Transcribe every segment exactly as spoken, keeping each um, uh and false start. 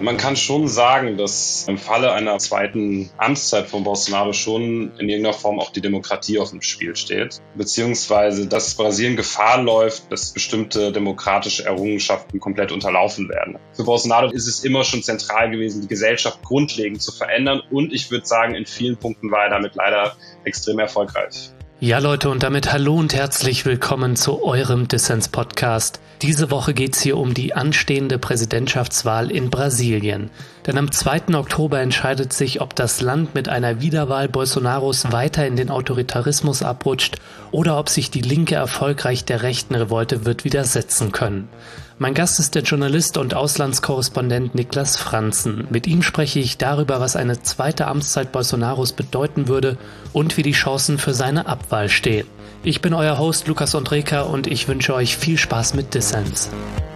Man kann schon sagen, dass im Falle einer zweiten Amtszeit von Bolsonaro schon in irgendeiner Form auch die Demokratie auf dem Spiel steht. Beziehungsweise, dass Brasilien Gefahr läuft, dass bestimmte demokratische Errungenschaften komplett unterlaufen werden. Für Bolsonaro ist es immer schon zentral gewesen, die Gesellschaft grundlegend zu verändern. Und ich würde sagen, in vielen Punkten war er damit leider extrem erfolgreich. Ja Leute, und damit hallo und herzlich willkommen zu eurem Dissens-Podcast. Diese Woche geht's hier um die anstehende Präsidentschaftswahl in Brasilien. Denn am zweiten Oktober entscheidet sich, ob das Land mit einer Wiederwahl Bolsonaros weiter in den Autoritarismus abrutscht oder ob sich die Linke erfolgreich der rechten Revolte wird widersetzen können. Mein Gast ist der Journalist und Auslandskorrespondent Niklas Franzen. Mit ihm spreche ich darüber, was eine zweite Amtszeit Bolsonaros bedeuten würde und wie die Chancen für seine Abwahl stehen. Ich bin euer Host Lukas Ondreka und ich wünsche euch viel Spaß mit Dissens.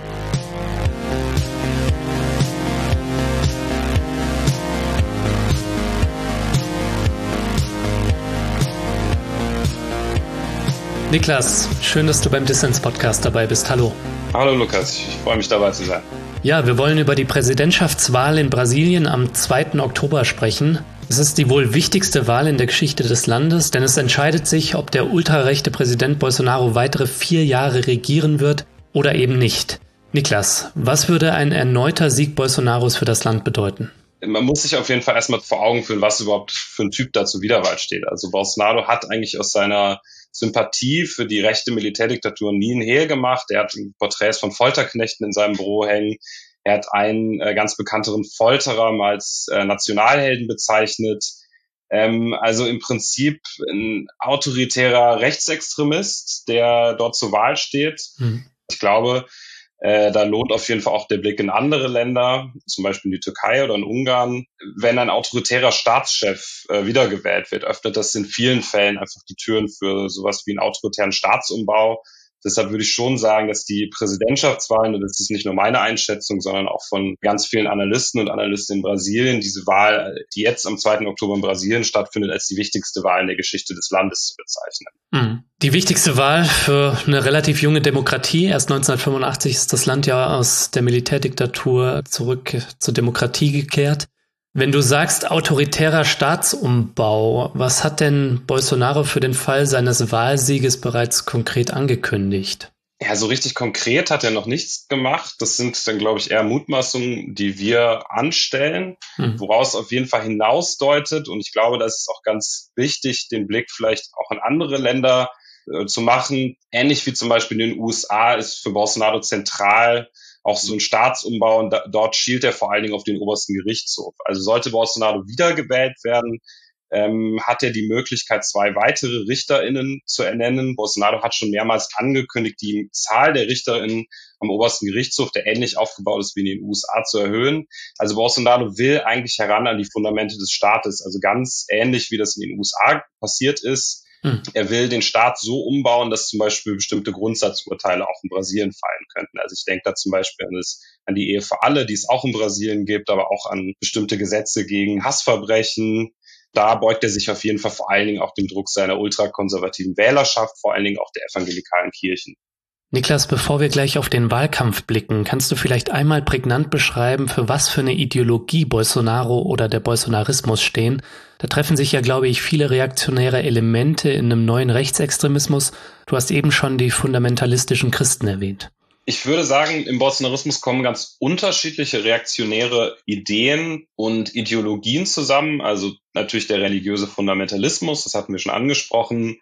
Niklas, schön, dass du beim Dissens-Podcast dabei bist. Hallo. Hallo Lukas, ich freue mich dabei zu sein. Ja, wir wollen über die Präsidentschaftswahl in Brasilien am zweiten Oktober sprechen. Es ist die wohl wichtigste Wahl in der Geschichte des Landes, denn es entscheidet sich, ob der ultrarechte Präsident Bolsonaro weitere vier Jahre regieren wird oder eben nicht. Niklas, was würde ein erneuter Sieg Bolsonaros für das Land bedeuten? Man muss sich auf jeden Fall erstmal vor Augen führen, was überhaupt für ein Typ da zur Wiederwahl steht. Also Bolsonaro hat eigentlich aus seiner Sympathie für die rechte Militärdiktatur nie ein Hehl gemacht. Er hat Porträts von Folterknechten in seinem Büro hängen. Er hat einen äh, ganz bekannteren Folterer mal als äh, Nationalhelden bezeichnet. Ähm, also im Prinzip ein autoritärer Rechtsextremist, der dort zur Wahl steht. Mhm. Ich glaube, Äh, da lohnt auf jeden Fall auch der Blick in andere Länder, zum Beispiel in die Türkei oder in Ungarn. Wenn ein autoritärer Staatschef äh, wiedergewählt wird, öffnet das in vielen Fällen einfach die Türen für sowas wie einen autoritären Staatsumbau. Deshalb würde ich schon sagen, dass die Präsidentschaftswahlen, und das ist nicht nur meine Einschätzung, sondern auch von ganz vielen Analysten und Analysten in Brasilien, diese Wahl, die jetzt am zweiten Oktober in Brasilien stattfindet, als die wichtigste Wahl in der Geschichte des Landes zu bezeichnen. Die wichtigste Wahl für eine relativ junge Demokratie. Erst neunzehnhundertfünfundachtzig ist das Land ja aus der Militärdiktatur zurück zur Demokratie gekehrt. Wenn du sagst autoritärer Staatsumbau, was hat denn Bolsonaro für den Fall seines Wahlsieges bereits konkret angekündigt? Ja, so richtig konkret hat er noch nichts gemacht. Das sind dann, glaube ich, eher Mutmaßungen, die wir anstellen, hm. woraus auf jeden Fall hinausdeutet. Und ich glaube, das ist auch ganz wichtig, den Blick vielleicht auch in andere Länder äh, zu machen. Ähnlich wie zum Beispiel in den U S A ist für Bolsonaro zentral auch so ein Staatsumbau, und da, dort schielt er vor allen Dingen auf den obersten Gerichtshof. Also sollte Bolsonaro wiedergewählt werden, ähm, hat er die Möglichkeit, zwei weitere RichterInnen zu ernennen. Bolsonaro hat schon mehrmals angekündigt, die Zahl der RichterInnen am obersten Gerichtshof, der ähnlich aufgebaut ist wie in den U S A, zu erhöhen. Also Bolsonaro will eigentlich heran an die Fundamente des Staates, also ganz ähnlich wie das in den U S A passiert ist. Hm. Er will den Staat so umbauen, dass zum Beispiel bestimmte Grundsatzurteile auch in Brasilien fallen könnten. Also ich denke da zum Beispiel an, das, an die Ehe für alle, die es auch in Brasilien gibt, aber auch an bestimmte Gesetze gegen Hassverbrechen. Da beugt er sich auf jeden Fall vor allen Dingen auch dem Druck seiner ultrakonservativen Wählerschaft, vor allen Dingen auch der evangelikalen Kirchen. Niklas, bevor wir gleich auf den Wahlkampf blicken, kannst du vielleicht einmal prägnant beschreiben, für was für eine Ideologie Bolsonaro oder der Bolsonarismus stehen? Da treffen sich ja, glaube ich, viele reaktionäre Elemente in einem neuen Rechtsextremismus. Du hast eben schon die fundamentalistischen Christen erwähnt. Ich würde sagen, im Bolsonarismus kommen ganz unterschiedliche reaktionäre Ideen und Ideologien zusammen. Also natürlich der religiöse Fundamentalismus, das hatten wir schon angesprochen,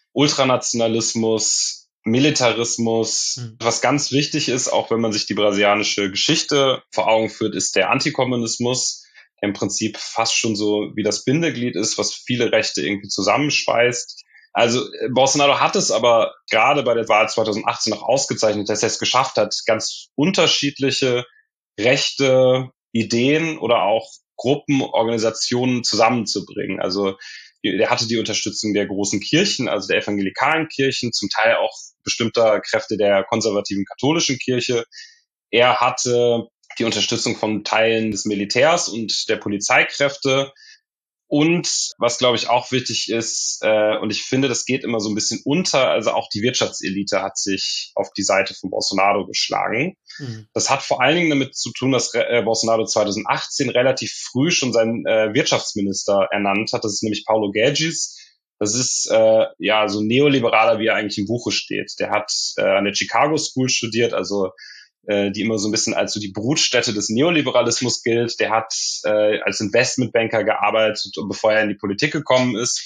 Ultranationalismus, Militarismus. Mhm. Was ganz wichtig ist, auch wenn man sich die brasilianische Geschichte vor Augen führt, ist der Antikommunismus, der im Prinzip fast schon so wie das Bindeglied ist, was viele Rechte irgendwie zusammenschweißt. Also Bolsonaro hat es aber gerade bei der Wahl zweitausendachtzehn noch ausgezeichnet, dass er es geschafft hat, ganz unterschiedliche rechte Ideen oder auch Gruppen, Organisationen zusammenzubringen. Also er hatte die Unterstützung der großen Kirchen, also der evangelikalen Kirchen, zum Teil auch bestimmter Kräfte der konservativen katholischen Kirche. Er hatte die Unterstützung von Teilen des Militärs und der Polizeikräfte. Und was, glaube ich, auch wichtig ist, äh, und ich finde, das geht immer so ein bisschen unter, also auch die Wirtschaftselite hat sich auf die Seite von Bolsonaro geschlagen. Mhm. Das hat vor allen Dingen damit zu tun, dass äh, Bolsonaro zwanzig achtzehn relativ früh schon seinen äh, Wirtschaftsminister ernannt hat. Das ist nämlich Paulo Guedes. Das ist äh, ja so neoliberaler, wie er eigentlich im Buche steht. Der hat äh, an der Chicago School studiert, also die immer so ein bisschen als so die Brutstätte des Neoliberalismus gilt. Der hat äh, als Investmentbanker gearbeitet, bevor er in die Politik gekommen ist.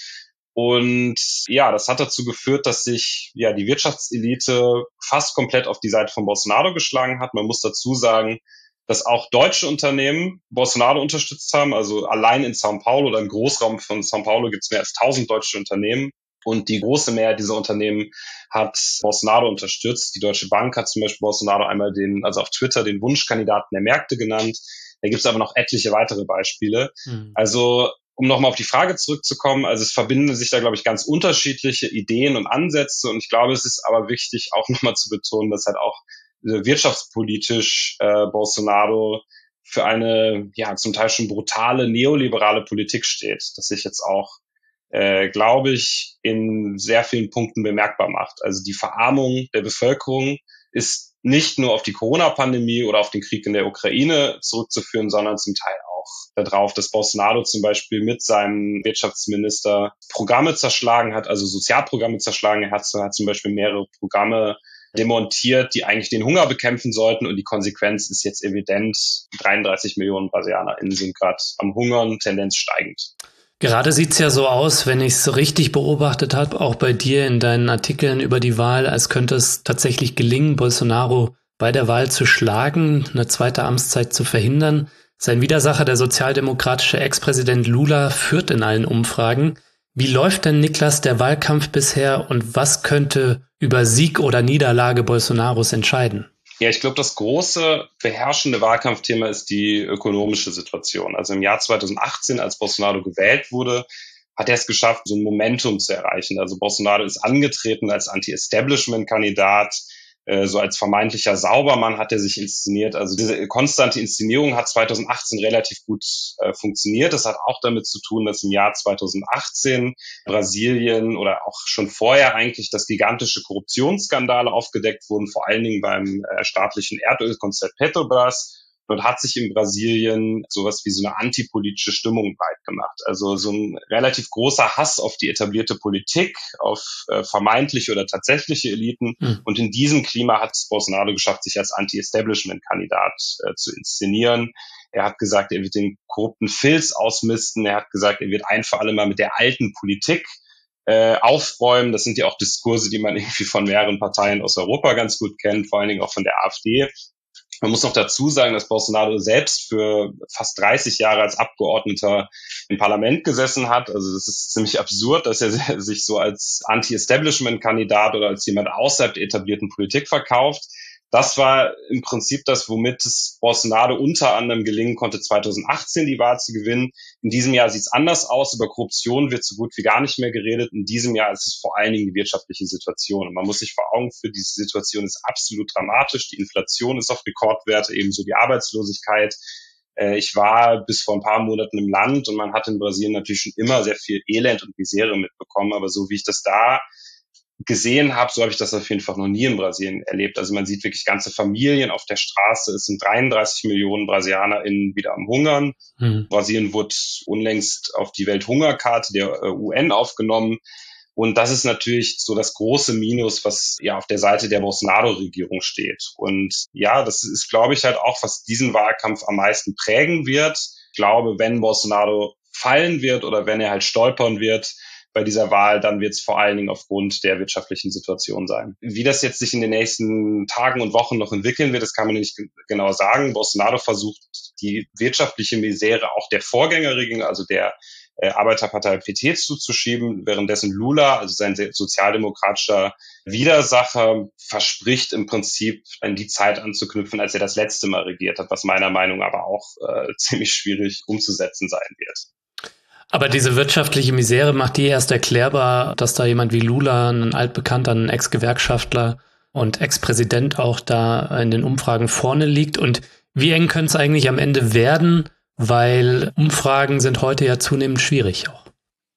Und ja, das hat dazu geführt, dass sich ja die Wirtschaftselite fast komplett auf die Seite von Bolsonaro geschlagen hat. Man muss dazu sagen, dass auch deutsche Unternehmen Bolsonaro unterstützt haben. Also allein in São Paulo oder im Großraum von São Paulo gibt es mehr als tausend deutsche Unternehmen. Und die große Mehrheit dieser Unternehmen hat Bolsonaro unterstützt. Die Deutsche Bank hat zum Beispiel Bolsonaro einmal den, also auf Twitter den Wunschkandidaten der Märkte genannt. Da gibt es aber noch etliche weitere Beispiele. Mhm. Also um nochmal auf die Frage zurückzukommen, also es verbinden sich da, glaube ich, ganz unterschiedliche Ideen und Ansätze. Und ich glaube, es ist aber wichtig, auch nochmal zu betonen, dass halt auch äh, wirtschaftspolitisch äh, Bolsonaro für eine, ja, zum Teil schon brutale neoliberale Politik steht, dass sich jetzt auch Äh, glaube ich, in sehr vielen Punkten bemerkbar macht. Also die Verarmung der Bevölkerung ist nicht nur auf die Corona-Pandemie oder auf den Krieg in der Ukraine zurückzuführen, sondern zum Teil auch darauf, dass Bolsonaro zum Beispiel mit seinem Wirtschaftsminister Programme zerschlagen hat, also Sozialprogramme zerschlagen. Er hat, hat zum Beispiel mehrere Programme demontiert, die eigentlich den Hunger bekämpfen sollten, und die Konsequenz ist jetzt evident. dreiunddreißig Millionen BrasilianerInnen sind gerade am Hungern, Tendenz steigend. Gerade sieht's ja so aus, wenn ich es so richtig beobachtet habe, auch bei dir in deinen Artikeln über die Wahl, als könnte es tatsächlich gelingen, Bolsonaro bei der Wahl zu schlagen, eine zweite Amtszeit zu verhindern. Sein Widersacher, der sozialdemokratische Ex-Präsident Lula, führt in allen Umfragen. Wie läuft denn, Niklas, der Wahlkampf bisher und was könnte über Sieg oder Niederlage Bolsonaros entscheiden? Ja, ich glaube, das große beherrschende Wahlkampfthema ist die ökonomische Situation. Also im Jahr zwanzig achtzehn, als Bolsonaro gewählt wurde, hat er es geschafft, so ein Momentum zu erreichen. Also Bolsonaro ist angetreten als Anti-Establishment-Kandidat, äh, so als vermeintlicher Saubermann hat er sich inszeniert. Also diese konstante Inszenierung hat zwanzig achtzehn relativ gut äh, funktioniert. Das hat auch damit zu tun, dass im Jahr zwanzig achtzehn Brasilien oder auch schon vorher eigentlich, dass gigantische Korruptionsskandale aufgedeckt wurden, vor allen Dingen beim äh, staatlichen Erdölkonzern Petrobras. Dort hat sich in Brasilien sowas wie so eine antipolitische Stimmung breit gemacht. Also so ein relativ großer Hass auf die etablierte Politik, auf äh, vermeintliche oder tatsächliche Eliten. Mhm. Und in diesem Klima hat es Bolsonaro geschafft, sich als Anti-Establishment-Kandidat äh, zu inszenieren. Er hat gesagt, er wird den korrupten Filz ausmisten. Er hat gesagt, er wird ein für alle Mal mit der alten Politik äh, aufräumen. Das sind ja auch Diskurse, die man irgendwie von mehreren Parteien aus Europa ganz gut kennt, vor allen Dingen auch von der AfD. Man muss noch dazu sagen, dass Bolsonaro selbst für fast dreißig Jahre als Abgeordneter im Parlament gesessen hat. Also das ist ziemlich absurd, dass er sich so als Anti-Establishment-Kandidat oder als jemand außerhalb der etablierten Politik verkauft. Das war im Prinzip das, womit es Bolsonaro unter anderem gelingen konnte, zwanzig achtzehn die Wahl zu gewinnen. In diesem Jahr sieht es anders aus. Über Korruption wird so gut wie gar nicht mehr geredet. In diesem Jahr ist es vor allen Dingen die wirtschaftliche Situation. Und man muss sich vor Augen führen, diese Situation ist absolut dramatisch. Die Inflation ist auf Rekordwerte, ebenso die Arbeitslosigkeit. Ich war bis vor ein paar Monaten im Land und man hat in Brasilien natürlich schon immer sehr viel Elend und Misere mitbekommen. Aber so wie ich das da gesehen habe, so habe ich das auf jeden Fall noch nie in Brasilien erlebt. Also man sieht wirklich ganze Familien auf der Straße. Es sind dreiunddreißig Millionen BrasilianerInnen wieder am Hungern. Mhm. Brasilien wurde unlängst auf die Welthungerkarte der U N aufgenommen. Und das ist natürlich so das große Minus, was ja auf der Seite der Bolsonaro-Regierung steht. Und ja, das ist, glaube ich, halt auch, was diesen Wahlkampf am meisten prägen wird. Ich glaube, wenn Bolsonaro fallen wird oder wenn er halt stolpern wird bei dieser Wahl, dann wird es vor allen Dingen aufgrund der wirtschaftlichen Situation sein. Wie das jetzt sich in den nächsten Tagen und Wochen noch entwickeln wird, das kann man nicht genau sagen. Bolsonaro versucht, die wirtschaftliche Misere auch der Vorgängerregierung, also der äh, Arbeiterpartei P T, zuzuschieben, währenddessen Lula, also sein sozialdemokratischer Widersacher, verspricht im Prinzip an die Zeit anzuknüpfen, als er das letzte Mal regiert hat, was meiner Meinung nach aber auch äh, ziemlich schwierig umzusetzen sein wird. Aber diese wirtschaftliche Misere macht die erst erklärbar, dass da jemand wie Lula, ein altbekannter, ein Ex-Gewerkschaftler und Ex-Präsident auch da in den Umfragen vorne liegt. Und wie eng könnte es eigentlich am Ende werden, weil Umfragen sind heute ja zunehmend schwierig auch.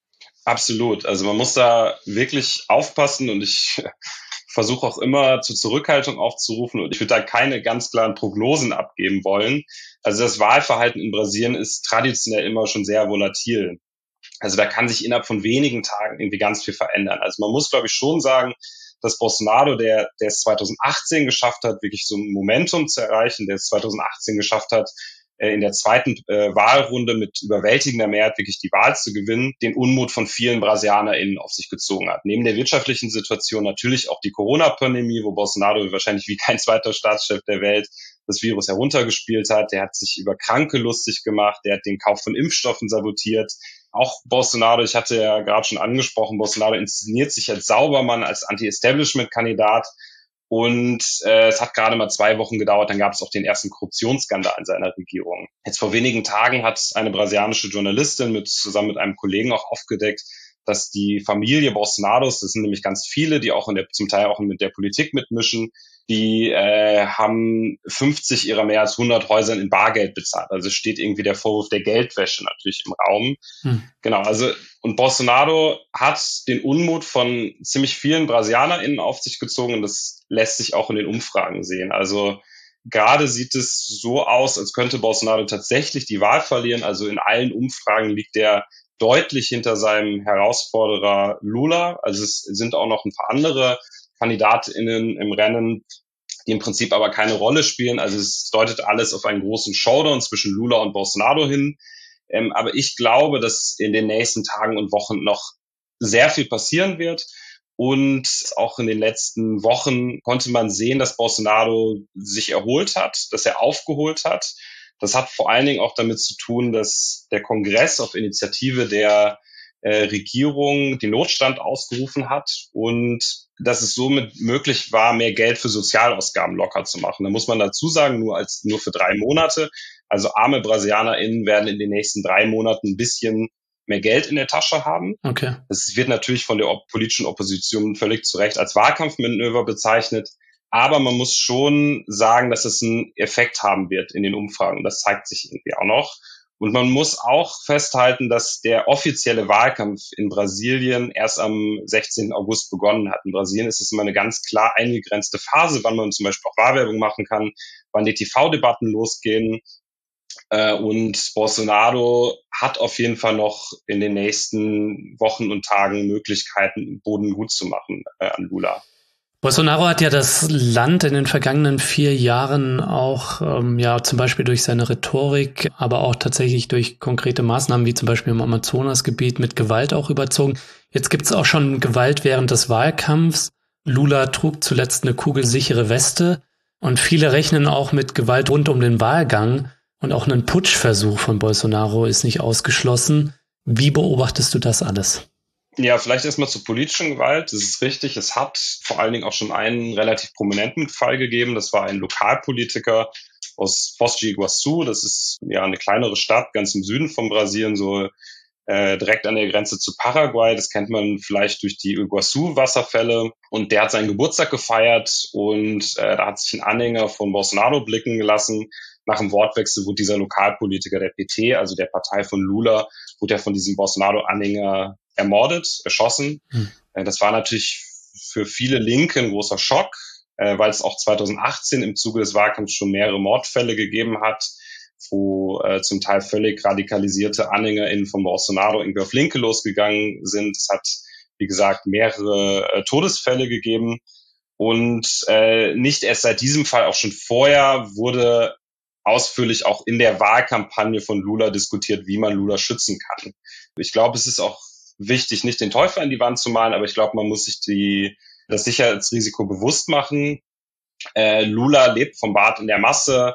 Absolut. Also man muss da wirklich aufpassen und ich versuche auch immer zur Zurückhaltung aufzurufen und ich würde da keine ganz klaren Prognosen abgeben wollen. Also das Wahlverhalten in Brasilien ist traditionell immer schon sehr volatil. Also da kann sich innerhalb von wenigen Tagen irgendwie ganz viel verändern. Also man muss, glaube ich, schon sagen, dass Bolsonaro, der, der es zwanzig achtzehn geschafft hat, wirklich so ein Momentum zu erreichen, der es zwanzig achtzehn geschafft hat, in der zweiten äh, Wahlrunde mit überwältigender Mehrheit wirklich die Wahl zu gewinnen, den Unmut von vielen BrasilianerInnen auf sich gezogen hat. Neben der wirtschaftlichen Situation natürlich auch die Corona-Pandemie, wo Bolsonaro wahrscheinlich wie kein zweiter Staatschef der Welt das Virus heruntergespielt hat. Der hat sich über Kranke lustig gemacht, der hat den Kauf von Impfstoffen sabotiert. Auch Bolsonaro, ich hatte ja gerade schon angesprochen, Bolsonaro inszeniert sich als Saubermann, als Anti-Establishment-Kandidat. Und äh, es hat gerade mal zwei Wochen gedauert, dann gab es auch den ersten Korruptionsskandal in seiner Regierung. Jetzt vor wenigen Tagen hat eine brasilianische Journalistin mit zusammen mit einem Kollegen auch aufgedeckt, dass die Familie Bolsonaros, das sind nämlich ganz viele, die auch in der, zum Teil auch mit der Politik mitmischen, die äh, haben fünfzig ihrer mehr als hundert Häusern in Bargeld bezahlt. Also steht irgendwie der Vorwurf der Geldwäsche natürlich im Raum. Hm. Genau, also und Bolsonaro hat den Unmut von ziemlich vielen BrasilianerInnen auf sich gezogen und das lässt sich auch in den Umfragen sehen. Also gerade sieht es so aus, als könnte Bolsonaro tatsächlich die Wahl verlieren. Also in allen Umfragen liegt er deutlich hinter seinem Herausforderer Lula. Also es sind auch noch ein paar andere KandidatInnen im Rennen, die im Prinzip aber keine Rolle spielen. Also es deutet alles auf einen großen Showdown zwischen Lula und Bolsonaro hin. Ähm, aber ich glaube, dass in den nächsten Tagen und Wochen noch sehr viel passieren wird. Und auch in den letzten Wochen konnte man sehen, dass Bolsonaro sich erholt hat, dass er aufgeholt hat. Das hat vor allen Dingen auch damit zu tun, dass der Kongress auf Initiative der äh, Regierung den Notstand ausgerufen hat und dass es somit möglich war, mehr Geld für Sozialausgaben locker zu machen. Da muss man dazu sagen, nur als nur für drei Monate. Also arme BrasilianerInnen werden in den nächsten drei Monaten ein bisschen mehr Geld in der Tasche haben. Okay. Das wird natürlich von der op- politischen Opposition völlig zu Recht als Wahlkampfmanöver bezeichnet. Aber man muss schon sagen, dass es einen Effekt haben wird in den Umfragen. Das zeigt sich irgendwie auch noch. Und man muss auch festhalten, dass der offizielle Wahlkampf in Brasilien erst am sechzehnten August begonnen hat. In Brasilien ist es immer eine ganz klar eingegrenzte Phase, wann man zum Beispiel auch Wahlwerbung machen kann, wann die T V-Debatten losgehen. Und Bolsonaro hat auf jeden Fall noch in den nächsten Wochen und Tagen Möglichkeiten, Boden gut zu machen äh, an Lula. Bolsonaro hat ja das Land in den vergangenen vier Jahren auch, ähm, ja, zum Beispiel durch seine Rhetorik, aber auch tatsächlich durch konkrete Maßnahmen, wie zum Beispiel im Amazonasgebiet, mit Gewalt auch überzogen. Jetzt gibt es auch schon Gewalt während des Wahlkampfs. Lula trug zuletzt eine kugelsichere Weste und viele rechnen auch mit Gewalt rund um den Wahlgang und auch ein Putschversuch von Bolsonaro ist nicht ausgeschlossen. Wie beobachtest du das alles? Ja, vielleicht erstmal zur politischen Gewalt. Das ist richtig. Es hat vor allen Dingen auch schon einen relativ prominenten Fall gegeben. Das war ein Lokalpolitiker aus Foz de Iguaçu. Das ist ja eine kleinere Stadt ganz im Süden von Brasilien, so äh, direkt an der Grenze zu Paraguay. Das kennt man vielleicht durch die Iguaçu-Wasserfälle. Und der hat seinen Geburtstag gefeiert und äh, da hat sich ein Anhänger von Bolsonaro blicken gelassen. Nach dem Wortwechsel wurde dieser Lokalpolitiker der P T, also der Partei von Lula, wurde er von diesem Bolsonaro-Anhänger ermordet, erschossen. Hm. Das war natürlich für viele Linke ein großer Schock, weil es auch zwanzig achtzehn im Zuge des Wahlkampfs schon mehrere Mordfälle gegeben hat, wo äh, zum Teil völlig radikalisierte AnhängerInnen von Bolsonaro irgendwie auf Linke losgegangen sind. Es hat, wie gesagt, mehrere äh, Todesfälle gegeben. Und äh, nicht erst seit diesem Fall, auch schon vorher, wurde ausführlich auch in der Wahlkampagne von Lula diskutiert, wie man Lula schützen kann. Ich glaube, es ist auch wichtig, nicht den Teufel an die Wand zu malen, aber ich glaube, man muss sich die, das Sicherheitsrisiko bewusst machen. Äh, Lula lebt vom Bart in der Masse.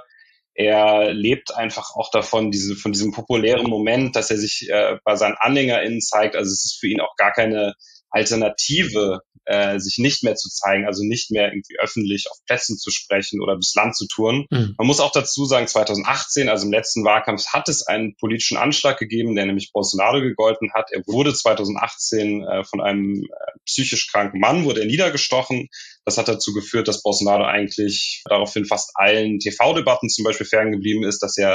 Er lebt einfach auch davon, diese, von diesem populären Moment, dass er sich äh, bei seinen AnhängerInnen zeigt. Also es ist für ihn auch gar keine Alternative, äh, sich nicht mehr zu zeigen, also nicht mehr irgendwie öffentlich auf Plätzen zu sprechen oder durchs Land zu touren. Mhm. Man muss auch dazu sagen, zwanzig achtzehn, also im letzten Wahlkampf, hat es einen politischen Anschlag gegeben, der nämlich Bolsonaro gegolten hat. Er wurde zwanzig achtzehn äh, von einem äh, psychisch kranken Mann, wurde er niedergestochen. Das hat dazu geführt, dass Bolsonaro eigentlich daraufhin fast allen T V-Debatten zum Beispiel ferngeblieben ist, dass er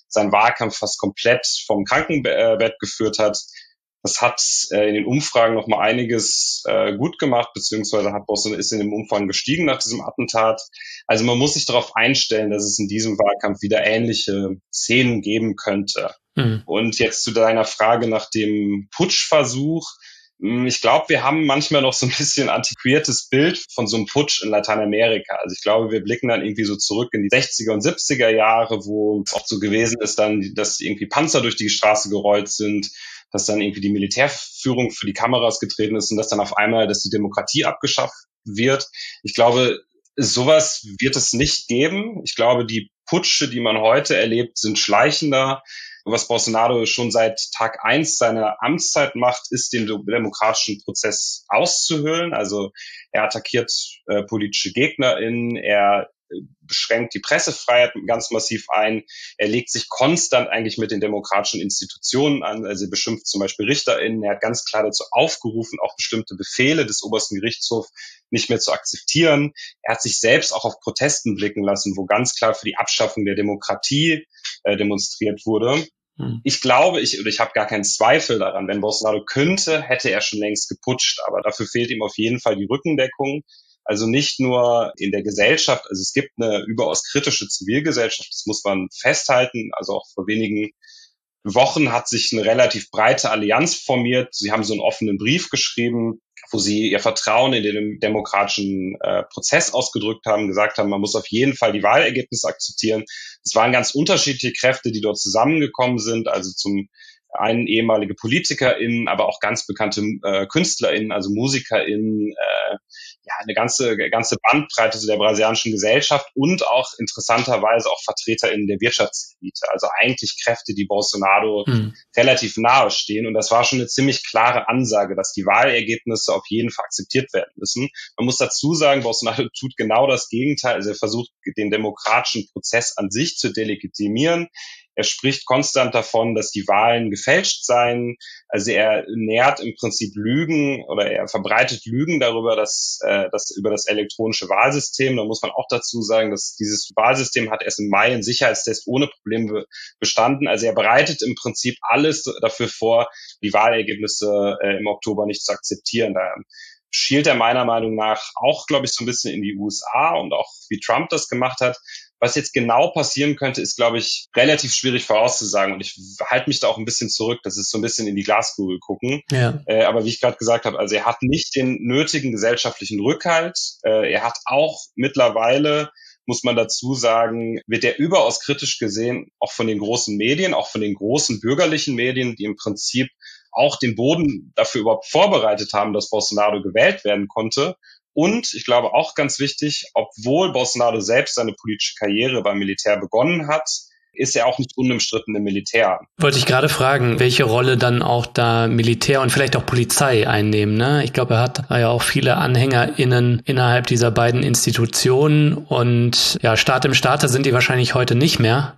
seinen Wahlkampf fast komplett vom Krankenbett geführt hat. Das hat äh, in den Umfragen noch mal einiges äh, gut gemacht, beziehungsweise hat Bolsonaro ist in dem Umfang gestiegen nach diesem Attentat. Also man muss sich darauf einstellen, dass es in diesem Wahlkampf wieder ähnliche Szenen geben könnte. Mhm. Und jetzt zu deiner Frage nach dem Putschversuch. Ich glaube, wir haben manchmal noch so ein bisschen antiquiertes Bild von so einem Putsch in Lateinamerika. Also ich glaube, wir blicken dann irgendwie so zurück in die sechziger und siebziger Jahre, wo es auch so gewesen ist dann, dass irgendwie Panzer durch die Straße gerollt sind, dass dann irgendwie die Militärführung für die Kameras getreten ist und dass dann auf einmal, dass die Demokratie abgeschafft wird. Ich glaube, sowas wird es nicht geben. Ich glaube, die Putsche, die man heute erlebt, sind schleichender. Was Bolsonaro schon seit Tag eins seiner Amtszeit macht, ist, den demokratischen Prozess auszuhöhlen. Also er attackiert äh, politische GegnerInnen, er beschränkt die Pressefreiheit ganz massiv ein. Er legt sich konstant eigentlich mit den demokratischen Institutionen an. Also er beschimpft zum Beispiel RichterInnen. Er hat ganz klar dazu aufgerufen, auch bestimmte Befehle des obersten Gerichtshofs nicht mehr zu akzeptieren. Er hat sich selbst auch auf Protesten blicken lassen, wo ganz klar für die Abschaffung der Demokratie äh, demonstriert wurde. Hm. Ich glaube, ich oder ich habe gar keinen Zweifel daran, wenn Bolsonaro könnte, hätte er schon längst geputscht. Aber dafür fehlt ihm auf jeden Fall die Rückendeckung. Also nicht nur in der Gesellschaft, also es gibt eine überaus kritische Zivilgesellschaft, das muss man festhalten. Also auch vor wenigen Wochen hat sich eine relativ breite Allianz formiert. Sie haben so einen offenen Brief geschrieben, wo sie ihr Vertrauen in den demokratischen äh, Prozess ausgedrückt haben, gesagt haben, man muss auf jeden Fall die Wahlergebnisse akzeptieren. Es waren ganz unterschiedliche Kräfte, die dort zusammengekommen sind, also zum einen ehemalige PolitikerInnen, aber auch ganz bekannte äh, KünstlerInnen, also MusikerInnen, äh, ja, eine ganze ganze Bandbreite der brasilianischen Gesellschaft und auch interessanterweise auch VertreterInnen der Wirtschaftselite, also eigentlich Kräfte, die Bolsonaro hm. relativ nahe stehen. Und das war schon eine ziemlich klare Ansage, dass die Wahlergebnisse auf jeden Fall akzeptiert werden müssen. Man muss dazu sagen, Bolsonaro tut genau das Gegenteil. Also er versucht, den demokratischen Prozess an sich zu delegitimieren. Er spricht konstant davon, dass die Wahlen gefälscht seien. Also er nährt im Prinzip Lügen oder er verbreitet Lügen darüber, dass, äh, dass über das elektronische Wahlsystem. Da muss man auch dazu sagen, dass dieses Wahlsystem hat erst im Mai einen Sicherheitstest ohne Probleme bestanden. Also er bereitet im Prinzip alles dafür vor, die Wahlergebnisse äh, im Oktober nicht zu akzeptieren. Da schielt er meiner Meinung nach auch, glaube ich, so ein bisschen in die U S A und auch wie Trump das gemacht hat. Was jetzt genau passieren könnte, ist, glaube ich, relativ schwierig vorauszusagen. Und ich halte mich da auch ein bisschen zurück. Das ist so ein bisschen in die Glaskugel gucken. Ja. Äh, aber wie ich gerade gesagt habe, also er hat nicht den nötigen gesellschaftlichen Rückhalt. Äh, er hat auch mittlerweile, muss man dazu sagen, wird er überaus kritisch gesehen, auch von den großen Medien, auch von den großen bürgerlichen Medien, die im Prinzip auch den Boden dafür überhaupt vorbereitet haben, dass Bolsonaro gewählt werden konnte. Und ich glaube auch ganz wichtig, obwohl Bolsonaro selbst seine politische Karriere beim Militär begonnen hat, ist er auch nicht unumstritten im Militär. Wollte ich gerade fragen, welche Rolle dann auch da Militär und vielleicht auch Polizei einnehmen, ne? Ich glaube, er hat ja auch viele AnhängerInnen innerhalb dieser beiden Institutionen und ja, Staat im Staate sind die wahrscheinlich heute nicht mehr.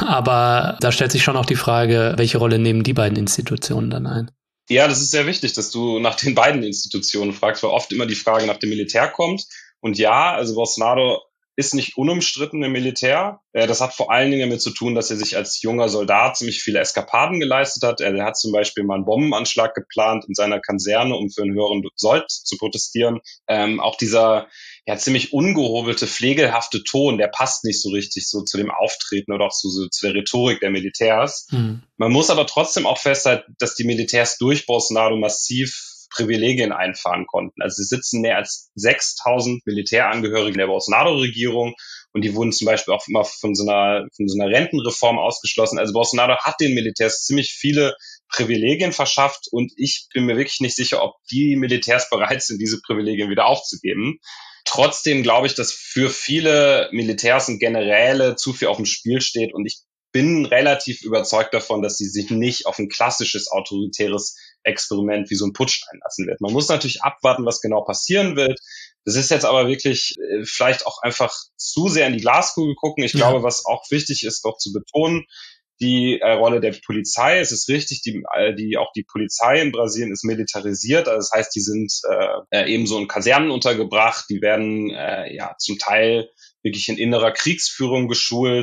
Aber da stellt sich schon auch die Frage, welche Rolle nehmen die beiden Institutionen dann ein? Ja, das ist sehr wichtig, dass du nach den beiden Institutionen fragst, weil oft immer die Frage nach dem Militär kommt. Und ja, also Bolsonaro ist nicht unumstritten im Militär. Das hat vor allen Dingen damit zu tun, dass er sich als junger Soldat ziemlich viele Eskapaden geleistet hat. Er hat zum Beispiel mal einen Bombenanschlag geplant in seiner Kaserne, um für einen höheren Sold zu protestieren. Ähm, auch dieser ja ziemlich ungehobelte, pflegelhafte Ton, der passt nicht so richtig so zu dem Auftreten oder auch zu, so, zu der Rhetorik der Militärs. Hm. Man muss aber trotzdem auch festhalten, dass die Militärs durch Bolsonaro massiv Privilegien einfahren konnten. Also es sitzen mehr als sechstausend Militärangehörige der Bolsonaro-Regierung und die wurden zum Beispiel auch immer von so einer, von so einer Rentenreform ausgeschlossen. Also Bolsonaro hat den Militärs ziemlich viele Privilegien verschafft und ich bin mir wirklich nicht sicher, ob die Militärs bereit sind, diese Privilegien wieder aufzugeben. Trotzdem glaube ich, dass für viele Militärs und Generäle zu viel auf dem Spiel steht und ich bin relativ überzeugt davon, dass sie sich nicht auf ein klassisches autoritäres Experiment wie so ein Putsch einlassen wird. Man muss natürlich abwarten, was genau passieren wird. Das ist jetzt aber wirklich äh, vielleicht auch einfach zu sehr in die Glaskugel gucken. Ich ja. glaube, was auch wichtig ist, doch zu betonen, die äh, Rolle der Polizei. Es ist richtig, die, äh, die auch die Polizei in Brasilien ist militarisiert. Also das heißt, die sind äh, eben so in Kasernen untergebracht. Die werden äh, ja zum Teil wirklich in innerer Kriegsführung geschult.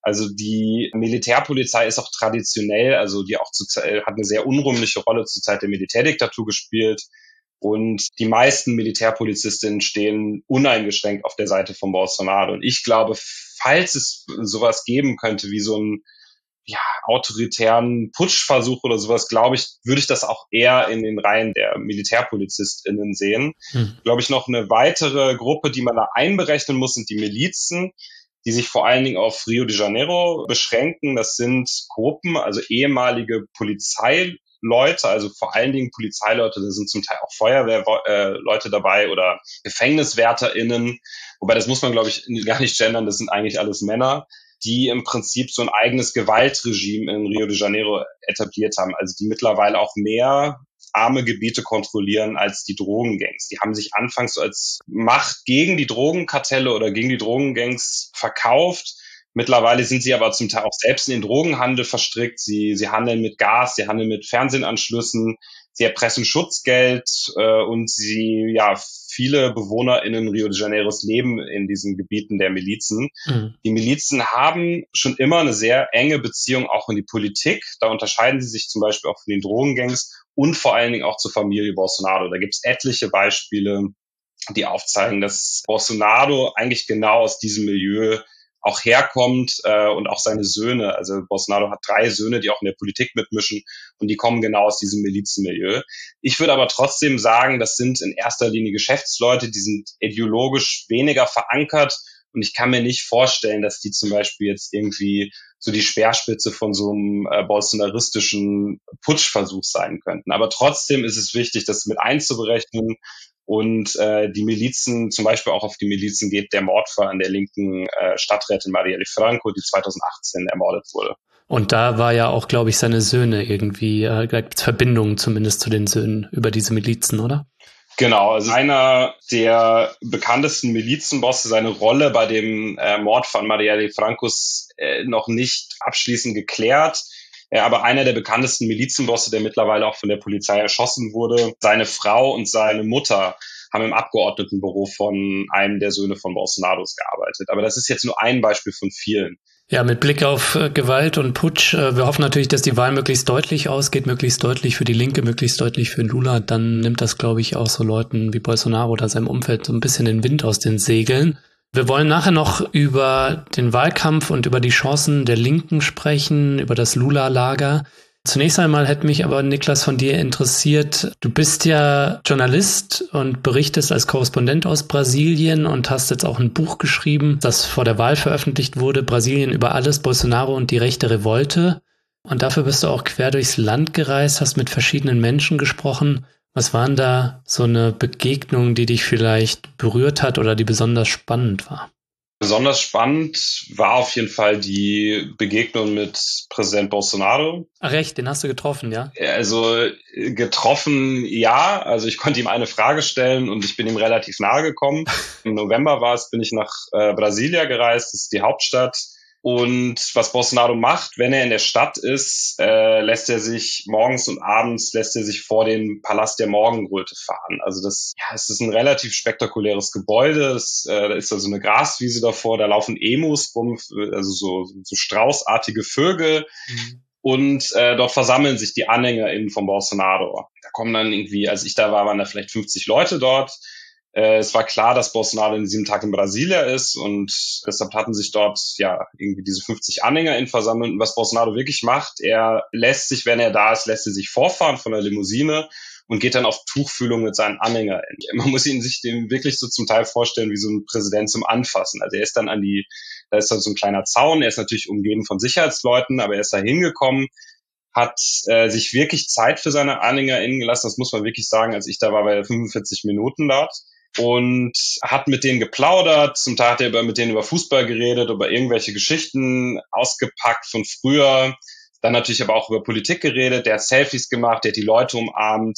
Also die Militärpolizei ist auch traditionell, also die auch zu, hat eine sehr unrühmliche Rolle zur Zeit der Militärdiktatur gespielt. Und die meisten Militärpolizistinnen stehen uneingeschränkt auf der Seite von Bolsonaro. Und ich glaube, falls es sowas geben könnte, wie so ein ja, autoritären Putschversuch oder sowas, glaube ich, würde ich das auch eher in den Reihen der MilitärpolizistInnen sehen. Hm. Glaube ich, noch eine weitere Gruppe, die man da einberechnen muss, sind die Milizen, die sich vor allen Dingen auf Rio de Janeiro beschränken. Das sind Gruppen, also ehemalige Polizeileute, also vor allen Dingen Polizeileute, da sind zum Teil auch Feuerwehrleute dabei oder GefängniswärterInnen. Wobei, das muss man, glaube ich, gar nicht gendern, das sind eigentlich alles Männer, die im Prinzip so ein eigenes Gewaltregime in Rio de Janeiro etabliert haben. Also die mittlerweile auch mehr arme Gebiete kontrollieren als die Drogengangs. Die haben sich anfangs so als Macht gegen die Drogenkartelle oder gegen die Drogengangs verkauft. Mittlerweile sind sie aber zum Teil auch selbst in den Drogenhandel verstrickt. Sie, sie handeln mit Gas, sie handeln mit Fernsehanschlüssen, sie erpressen Schutzgeld äh, und sie, ja, viele BewohnerInnen Rio de Janeiros leben in diesen Gebieten der Milizen. Mhm. Die Milizen haben schon immer eine sehr enge Beziehung auch in die Politik. Da unterscheiden sie sich zum Beispiel auch von den Drogengangs und vor allen Dingen auch zur Familie Bolsonaro. Da gibt es etliche Beispiele, die aufzeigen, dass Bolsonaro eigentlich genau aus diesem Milieu auch herkommt äh, und auch seine Söhne. Also Bolsonaro hat drei Söhne, die auch in der Politik mitmischen und die kommen genau aus diesem Milizenmilieu. Ich würde aber trotzdem sagen, das sind in erster Linie Geschäftsleute, die sind ideologisch weniger verankert und ich kann mir nicht vorstellen, dass die zum Beispiel jetzt irgendwie so die Speerspitze von so einem äh, bolsonaristischen Putschversuch sein könnten. Aber trotzdem ist es wichtig, das mit einzuberechnen. Und äh, die Milizen, zum Beispiel auch auf die Milizen geht der Mordfall an der linken äh, Stadträtin Marielle Franco, die zweitausendachtzehn ermordet wurde. Und da war ja auch, glaube ich, seine Söhne irgendwie, äh, da gibt's Verbindungen zumindest zu den Söhnen über diese Milizen, oder? Genau, also einer der bekanntesten Milizenbosse, seine Rolle bei dem äh, Mord von Marielle Franco ist äh, noch nicht abschließend geklärt. Ja, aber einer der bekanntesten Milizenbosse, der mittlerweile auch von der Polizei erschossen wurde, seine Frau und seine Mutter haben im Abgeordnetenbüro von einem der Söhne von Bolsonaros gearbeitet. Aber das ist jetzt nur ein Beispiel von vielen. Ja, mit Blick auf äh, Gewalt und Putsch, äh, wir hoffen natürlich, dass die Wahl möglichst deutlich ausgeht, möglichst deutlich für die Linke, möglichst deutlich für Lula. Dann nimmt das, glaube ich, auch so Leuten wie Bolsonaro oder seinem Umfeld so ein bisschen den Wind aus den Segeln. Wir wollen nachher noch über den Wahlkampf und über die Chancen der Linken sprechen, über das Lula-Lager. Zunächst einmal hätte mich aber, Niklas, von dir interessiert, du bist ja Journalist und berichtest als Korrespondent aus Brasilien und hast jetzt auch ein Buch geschrieben, das vor der Wahl veröffentlicht wurde, Brasilien über alles, Bolsonaro und die rechte Revolte. Und dafür bist du auch quer durchs Land gereist, hast mit verschiedenen Menschen gesprochen. Was waren da so eine Begegnung, die dich vielleicht berührt hat oder die besonders spannend war? Besonders spannend war auf jeden Fall die Begegnung mit Präsident Bolsonaro. Ach recht, den hast du getroffen, ja? Also getroffen, ja. Also ich konnte ihm eine Frage stellen und ich bin ihm relativ nahe gekommen. Im November war es, bin ich nach äh, Brasilia gereist, das ist die Hauptstadt. Und was Bolsonaro macht, wenn er in der Stadt ist, äh, lässt er sich morgens und abends lässt er sich vor den Palast der Morgenröte fahren. Also das, ja, es ist ein relativ spektakuläres Gebäude. Es, äh, da ist also eine Graswiese davor, da laufen Emus rum, also so, so straußartige Vögel. Mhm. Und äh, dort versammeln sich die AnhängerInnen von Bolsonaro. Da kommen dann irgendwie, als ich da war, waren da vielleicht fünfzig Leute dort. Es war klar, dass Bolsonaro in diesem Tag in Brasilia ist und deshalb hatten sich dort ja irgendwie diese fünfzig AnhängerInnen versammelt. Und was Bolsonaro wirklich macht, er lässt sich, wenn er da ist, lässt er sich vorfahren von der Limousine und geht dann auf Tuchfühlung mit seinen AnhängerInnen. Man muss ihn sich den wirklich so zum Teil vorstellen wie so ein Präsident zum Anfassen. Also er ist dann an die, da ist dann so ein kleiner Zaun, er ist natürlich umgeben von Sicherheitsleuten, aber er ist da hingekommen, hat äh, sich wirklich Zeit für seine AnhängerInnen gelassen, das muss man wirklich sagen, als ich da war, bei fünfundvierzig Minuten dort. Und hat mit denen geplaudert, zum Teil hat er mit denen über Fußball geredet, über irgendwelche Geschichten ausgepackt von früher, dann natürlich aber auch über Politik geredet, der hat Selfies gemacht, der hat die Leute umarmt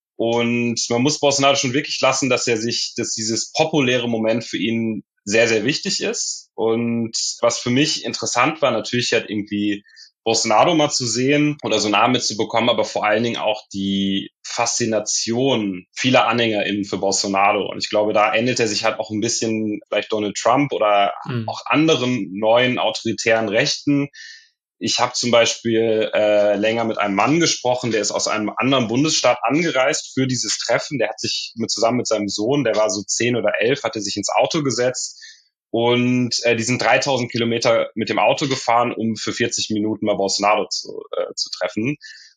und man muss Bolsonaro schon wirklich lassen, dass er sich, dass dieses populäre Moment für ihn sehr, sehr wichtig ist und was für mich interessant war, natürlich hat irgendwie Bolsonaro mal zu sehen oder so nah mitzubekommen, aber vor allen Dingen auch die Faszination vieler AnhängerInnen für Bolsonaro. Und ich glaube, da ähnelt er sich halt auch ein bisschen vielleicht Donald Trump oder mhm. auch anderen neuen autoritären Rechten. Ich habe zum Beispiel äh, länger mit einem Mann gesprochen, der ist aus einem anderen Bundesstaat angereist für dieses Treffen. Der hat sich mit, zusammen mit seinem Sohn, der war so zehn oder elf, hatte sich ins Auto gesetzt und äh, die sind dreitausend Kilometer mit dem Auto gefahren, um für vierzig Minuten mal Bolsonaro zu, äh, zu treffen.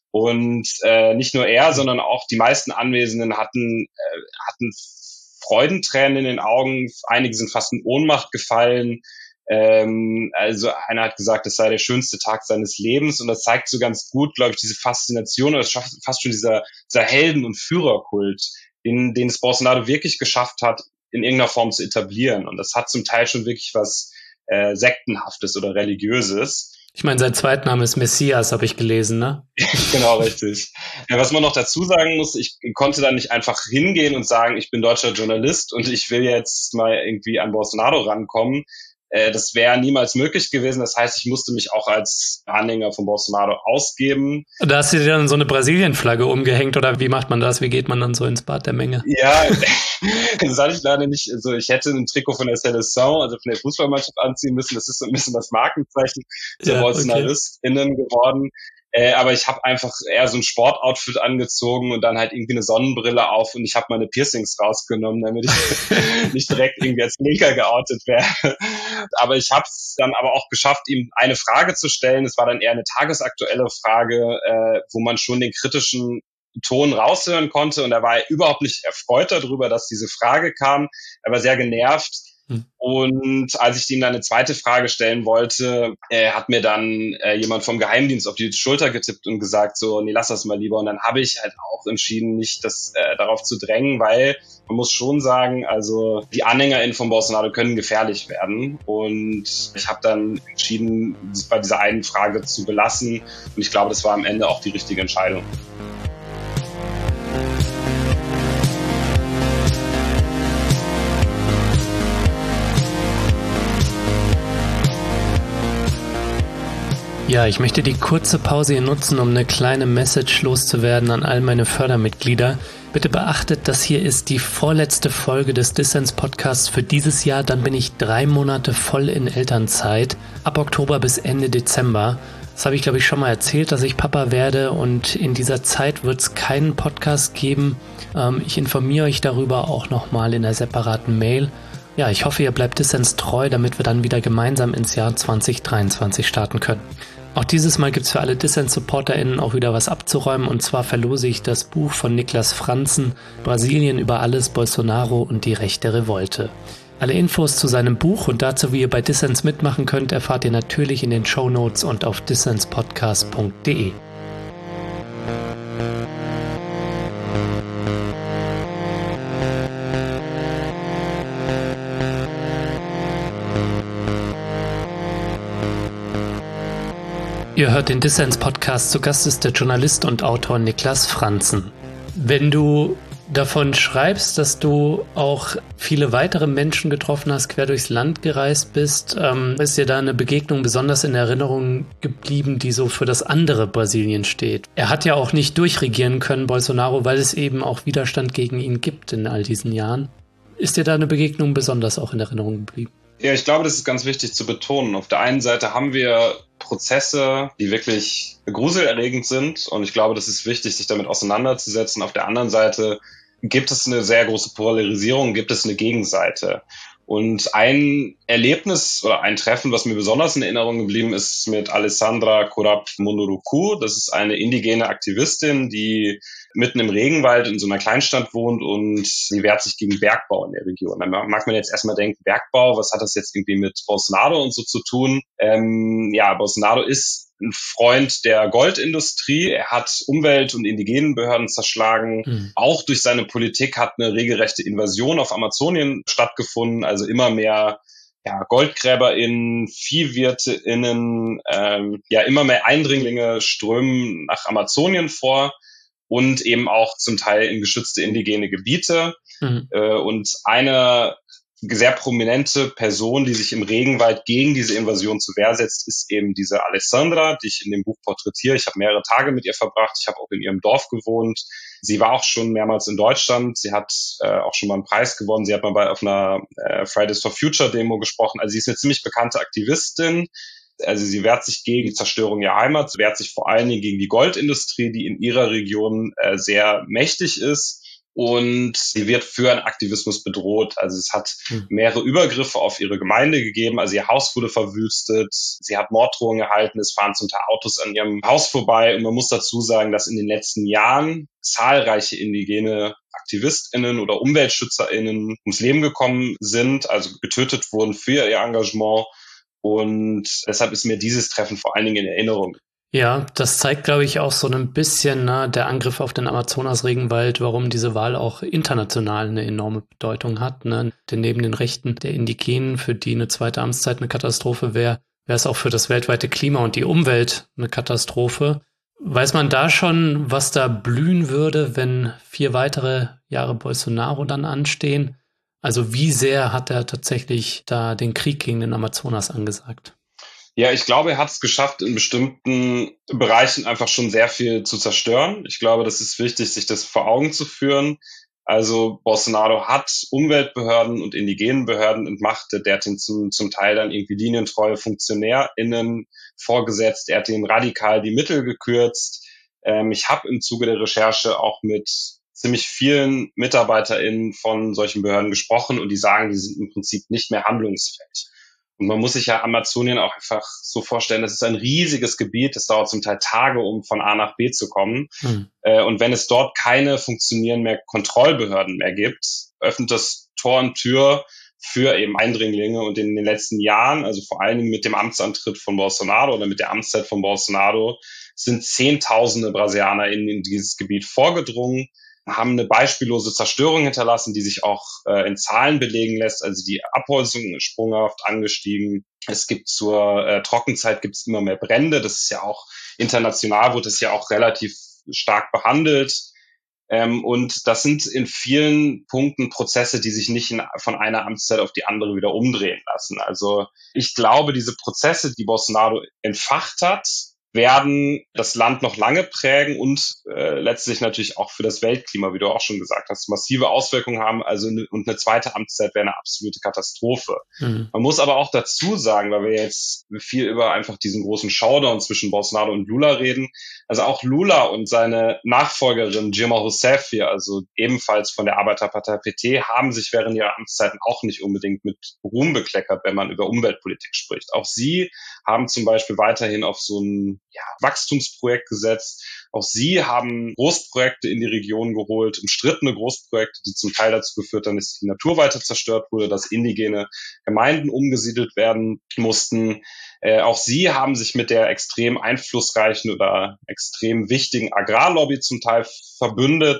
Und äh, nicht nur er, sondern auch die meisten Anwesenden hatten äh, hatten Freudentränen in den Augen. Einige sind fast in Ohnmacht gefallen. Ähm, also einer hat gesagt, es sei der schönste Tag seines Lebens, und das zeigt so ganz gut, glaube ich, diese Faszination oder fast schon dieser, dieser Helden- und Führerkult, den, den es Bolsonaro wirklich geschafft hat, in irgendeiner Form zu etablieren. Und das hat zum Teil schon wirklich was äh, Sektenhaftes oder Religiöses. Ich meine, sein Zweitname ist Messias, habe ich gelesen, ne? Genau, richtig. Ja, was man noch dazu sagen muss, ich konnte da nicht einfach hingehen und sagen, ich bin deutscher Journalist und ich will jetzt mal irgendwie an Bolsonaro rankommen. Äh, das wäre niemals möglich gewesen. Das heißt, ich musste mich auch als Anhänger von Bolsonaro ausgeben. Da hast du dir dann so eine Brasilien-Flagge umgehängt, oder wie macht man das? Wie geht man dann so ins Bad der Menge? Ja, das hatte ich leider nicht. Also ich hätte ein Trikot von der Seleção, also von der Fußballmannschaft, anziehen müssen. Das ist so ein bisschen das Markenzeichen der ja, BolsonaristInnen okay. geworden. Äh, aber ich habe einfach eher so ein Sportoutfit angezogen und dann halt irgendwie eine Sonnenbrille auf, und ich habe meine Piercings rausgenommen, damit ich nicht direkt irgendwie als Linker geoutet werde. Aber ich habe es dann aber auch geschafft, ihm eine Frage zu stellen. Es war dann eher eine tagesaktuelle Frage, äh, wo man schon den kritischen Ton raushören konnte, und er war überhaupt nicht erfreut darüber, dass diese Frage kam. Er war sehr genervt. Hm. Und als ich ihm dann eine zweite Frage stellen wollte, äh, hat mir dann äh, jemand vom Geheimdienst auf die Schulter getippt und gesagt, so, nee, lass das mal lieber. Und dann habe ich halt auch entschieden, nicht das äh, darauf zu drängen, weil man muss schon sagen, also die AnhängerInnen von Bolsonaro können gefährlich werden. Und ich habe dann entschieden, es bei dieser einen Frage zu belassen. Und ich glaube, das war am Ende auch die richtige Entscheidung. Ja, ich möchte die kurze Pause hier nutzen, um eine kleine Message loszuwerden an all meine Fördermitglieder. Bitte beachtet, das hier ist die vorletzte Folge des Dissens-Podcasts für dieses Jahr. Dann bin ich drei Monate voll in Elternzeit, ab Oktober bis Ende Dezember. Das habe ich, glaube ich, schon mal erzählt, dass ich Papa werde, und in dieser Zeit wird es keinen Podcast geben. Ähm, ich informiere euch darüber auch nochmal in einer separaten Mail. Ja, ich hoffe, ihr bleibt Dissens treu, damit wir dann wieder gemeinsam ins Jahr zwanzig dreiundzwanzig starten können. Auch dieses Mal gibt's für alle Dissens-SupporterInnen auch wieder was abzuräumen, und zwar verlose ich das Buch von Niklas Franzen, Brasilien über alles, Bolsonaro und die rechte Revolte. Alle Infos zu seinem Buch und dazu, wie ihr bei Dissens mitmachen könnt, erfahrt ihr natürlich in den Shownotes und auf dissenspodcast punkt de. Ihr hört den Dissens-Podcast. Zu Gast ist der Journalist und Autor Niklas Franzen. Wenn du davon schreibst, dass du auch viele weitere Menschen getroffen hast, quer durchs Land gereist bist, ähm, ist dir da eine Begegnung besonders in Erinnerung geblieben, die so für das andere Brasilien steht? Er hat ja auch nicht durchregieren können, Bolsonaro, weil es eben auch Widerstand gegen ihn gibt in all diesen Jahren. Ist dir da eine Begegnung besonders auch in Erinnerung geblieben? Ja, ich glaube, das ist ganz wichtig zu betonen. Auf der einen Seite haben wir Prozesse, die wirklich gruselerregend sind, und ich glaube, das ist wichtig, sich damit auseinanderzusetzen. Auf der anderen Seite gibt es eine sehr große Polarisierung, gibt es eine Gegenseite. Und ein Erlebnis oder ein Treffen, was mir besonders in Erinnerung geblieben ist, mit Alessandra Corap Munduruku. Das ist eine indigene Aktivistin, die mitten im Regenwald in so einer Kleinstadt wohnt, und sie wehrt sich gegen Bergbau in der Region. Da mag man jetzt erstmal denken, Bergbau, was hat das jetzt irgendwie mit Bolsonaro und so zu tun? Ähm, ja, Bolsonaro ist ein Freund der Goldindustrie. Er hat Umwelt- und indigenen Behörden zerschlagen. Mhm. Auch durch seine Politik hat eine regelrechte Invasion auf Amazonien stattgefunden. Also immer mehr ja, GoldgräberInnen, ViehwirteInnen, ähm, ja, immer mehr Eindringlinge strömen nach Amazonien vor. Und eben auch zum Teil in geschützte indigene Gebiete. Mhm. Äh, und eine sehr prominente Person, die sich im Regenwald gegen diese Invasion zur Wehr setzt, ist eben diese Alessandra, die ich in dem Buch porträtiere. Ich habe mehrere Tage mit ihr verbracht. Ich habe auch in ihrem Dorf gewohnt. Sie war auch schon mehrmals in Deutschland. Sie hat äh, auch schon mal einen Preis gewonnen. Sie hat mal bei auf einer äh, Fridays for Future Demo gesprochen. Also sie ist eine ziemlich bekannte Aktivistin. Also sie wehrt sich gegen die Zerstörung ihrer Heimat. Sie wehrt sich vor allen Dingen gegen die Goldindustrie, die in ihrer Region äh, sehr mächtig ist. Und sie wird für einen Aktivismus bedroht. Also es hat mehrere Übergriffe auf ihre Gemeinde gegeben. Also ihr Haus wurde verwüstet. Sie hat Morddrohungen erhalten. Es fahren zum Teil Autos an ihrem Haus vorbei. Und man muss dazu sagen, dass in den letzten Jahren zahlreiche indigene AktivistInnen oder UmweltschützerInnen ums Leben gekommen sind, also getötet wurden für ihr Engagement. Und deshalb ist mir dieses Treffen vor allen Dingen in Erinnerung. Ja, das zeigt, glaube ich, auch so ein bisschen, ne, der Angriff auf den Amazonas-Regenwald, warum diese Wahl auch international eine enorme Bedeutung hat. Ne? Denn neben den Rechten der Indigenen, für die eine zweite Amtszeit eine Katastrophe wäre, wäre es auch für das weltweite Klima und die Umwelt eine Katastrophe. Weiß man da schon, was da blühen würde, wenn vier weitere Jahre Bolsonaro dann anstehen? Also wie sehr hat er tatsächlich da den Krieg gegen den Amazonas angesagt? Ja, ich glaube, er hat es geschafft, in bestimmten Bereichen einfach schon sehr viel zu zerstören. Ich glaube, das ist wichtig, sich das vor Augen zu führen. Also Bolsonaro hat Umweltbehörden und indigenen Behörden entmachtet. Der hat ihnen zum, zum Teil dann irgendwie linientreue FunktionärInnen vorgesetzt. Er hat ihnen radikal die Mittel gekürzt. Ähm, ich habe im Zuge der Recherche auch mit ziemlich vielen MitarbeiterInnen von solchen Behörden gesprochen und die sagen, die sind im Prinzip nicht mehr handlungsfähig. Und man muss sich ja Amazonien auch einfach so vorstellen, das ist ein riesiges Gebiet, das dauert zum Teil Tage, um von A nach B zu kommen. Hm. Und wenn es dort keine funktionierenden Kontrollbehörden mehr gibt, öffnet das Tor und Tür für eben Eindringlinge. Und in den letzten Jahren, also vor allen Dingen mit dem Amtsantritt von Bolsonaro oder mit der Amtszeit von Bolsonaro, sind Zehntausende Brasilianer in, in dieses Gebiet vorgedrungen, haben eine beispiellose Zerstörung hinterlassen, die sich auch äh, in Zahlen belegen lässt. Also die Abholzung ist sprunghaft angestiegen. Es gibt zur äh, Trockenzeit gibt es immer mehr Brände. Das ist ja auch international, wird es ja auch relativ stark behandelt. Ähm, und das sind in vielen Punkten Prozesse, die sich nicht in, von einer Amtszeit auf die andere wieder umdrehen lassen. Also ich glaube, diese Prozesse, die Bolsonaro entfacht hat, werden das Land noch lange prägen und äh, letztlich natürlich auch für das Weltklima, wie du auch schon gesagt hast, massive Auswirkungen haben. Also ne, und eine zweite Amtszeit wäre eine absolute Katastrophe. Mhm. Man muss aber auch dazu sagen, weil wir jetzt viel über einfach diesen großen Showdown zwischen Bolsonaro und Lula reden, also auch Lula und seine Nachfolgerin Dilma Rousseff hier, also ebenfalls von der Arbeiterpartei P T, haben sich während ihrer Amtszeiten auch nicht unbedingt mit Ruhm bekleckert, wenn man über Umweltpolitik spricht. Auch sie haben zum Beispiel weiterhin auf so ein ja, Wachstumsprojekt gesetzt. Auch sie haben Großprojekte in die Region geholt, umstrittene Großprojekte, die zum Teil dazu geführt haben, dass die Natur weiter zerstört wurde, dass indigene Gemeinden umgesiedelt werden mussten. Äh, auch sie haben sich mit der extrem einflussreichen oder extrem wichtigen Agrarlobby zum Teil verbündet.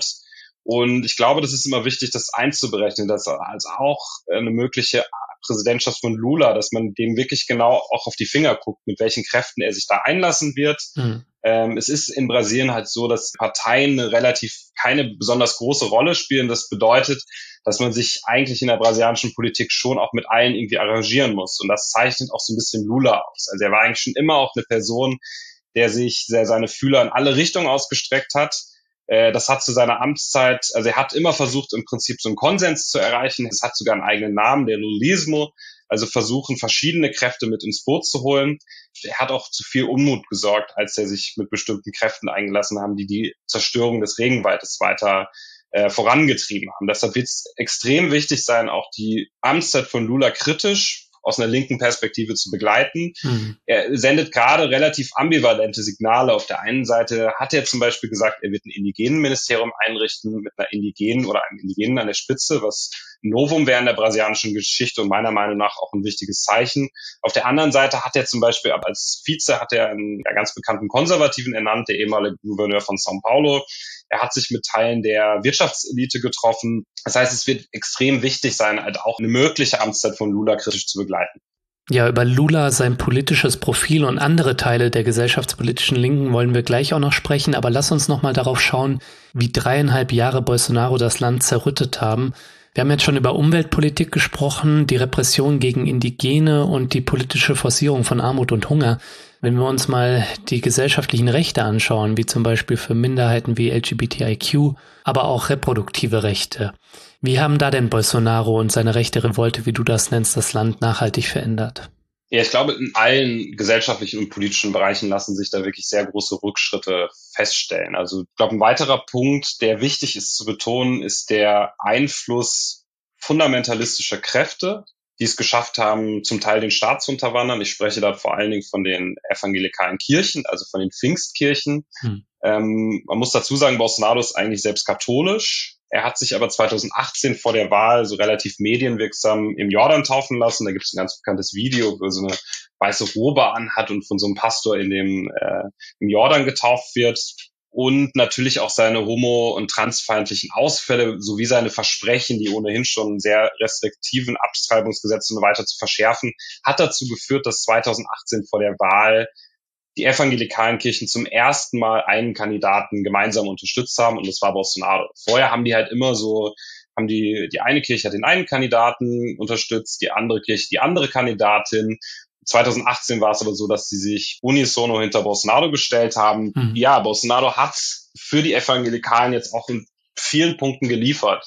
Und ich glaube, das ist immer wichtig, das einzuberechnen, dass als auch eine mögliche Präsidentschaft von Lula, dass man dem wirklich genau auch auf die Finger guckt, mit welchen Kräften er sich da einlassen wird. Mhm. Ähm, es ist in Brasilien halt so, dass Parteien eine relativ keine besonders große Rolle spielen. Das bedeutet, dass man sich eigentlich in der brasilianischen Politik schon auch mit allen irgendwie arrangieren muss. Und das zeichnet auch so ein bisschen Lula aus. Also er war eigentlich schon immer auch eine Person, der sich sehr seine Fühler in alle Richtungen ausgestreckt hat. Das hat zu seiner Amtszeit, also er hat immer versucht, im Prinzip so einen Konsens zu erreichen. Es hat sogar einen eigenen Namen, der Lulismo, also versuchen, verschiedene Kräfte mit ins Boot zu holen. Er hat auch zu viel Unmut gesorgt, als er sich mit bestimmten Kräften eingelassen haben, die die Zerstörung des Regenwaldes weiter äh, vorangetrieben haben. Deshalb wird es extrem wichtig sein, auch die Amtszeit von Lula kritisch aus einer linken Perspektive zu begleiten. Mhm. Er sendet gerade relativ ambivalente Signale. Auf der einen Seite hat er zum Beispiel gesagt, er wird ein Indigenenministerium einrichten mit einer Indigenen oder einem Indigenen an der Spitze, was ein Novum wäre in der brasilianischen Geschichte und meiner Meinung nach auch ein wichtiges Zeichen. Auf der anderen Seite hat er zum Beispiel als Vize hat er einen ja, ganz bekannten Konservativen ernannt, der ehemalige Gouverneur von São Paulo. Er hat sich mit Teilen der Wirtschaftselite getroffen. Das heißt, es wird extrem wichtig sein, halt auch eine mögliche Amtszeit von Lula kritisch zu begleiten. Ja, über Lula, sein politisches Profil und andere Teile der gesellschaftspolitischen Linken wollen wir gleich auch noch sprechen. Aber lass uns noch mal darauf schauen, wie dreieinhalb Jahre Bolsonaro das Land zerrüttet haben. Wir haben jetzt schon über Umweltpolitik gesprochen, die Repression gegen Indigene und die politische Forcierung von Armut und Hunger. Wenn wir uns mal die gesellschaftlichen Rechte anschauen, wie zum Beispiel für Minderheiten wie L G B T I Q, aber auch reproduktive Rechte. Wie haben da denn Bolsonaro und seine rechte Revolte, wie du das nennst, das Land nachhaltig verändert? Ja, ich glaube, in allen gesellschaftlichen und politischen Bereichen lassen sich da wirklich sehr große Rückschritte feststellen. Also ich glaube, ein weiterer Punkt, der wichtig ist zu betonen, ist der Einfluss fundamentalistischer Kräfte, die es geschafft haben, zum Teil den Staat zu unterwandern. Ich spreche da vor allen Dingen von den evangelikalen Kirchen, also von den Pfingstkirchen. Hm. Ähm, man muss dazu sagen, Bolsonaro ist eigentlich selbst katholisch. Er hat sich aber zweitausendachtzehn vor der Wahl so relativ medienwirksam im Jordan taufen lassen. Da gibt es ein ganz bekanntes Video, wo er so eine weiße Robe anhat und von so einem Pastor in dem äh, im Jordan getauft wird. Und natürlich auch seine homo- und transfeindlichen Ausfälle sowie seine Versprechen, die ohnehin schon sehr restriktiven Abtreibungsgesetze und so weiter zu verschärfen, hat dazu geführt, dass zweitausendachtzehn vor der Wahl die evangelikalen Kirchen zum ersten Mal einen Kandidaten gemeinsam unterstützt haben, und das war Bolsonaro. Vorher haben die halt immer so, haben die, die eine Kirche hat den einen Kandidaten unterstützt, die andere Kirche die andere Kandidatin. zweitausendachtzehn war es aber so, dass sie sich unisono hinter Bolsonaro gestellt haben. Mhm. Ja, Bolsonaro hat für die Evangelikalen jetzt auch in vielen Punkten geliefert.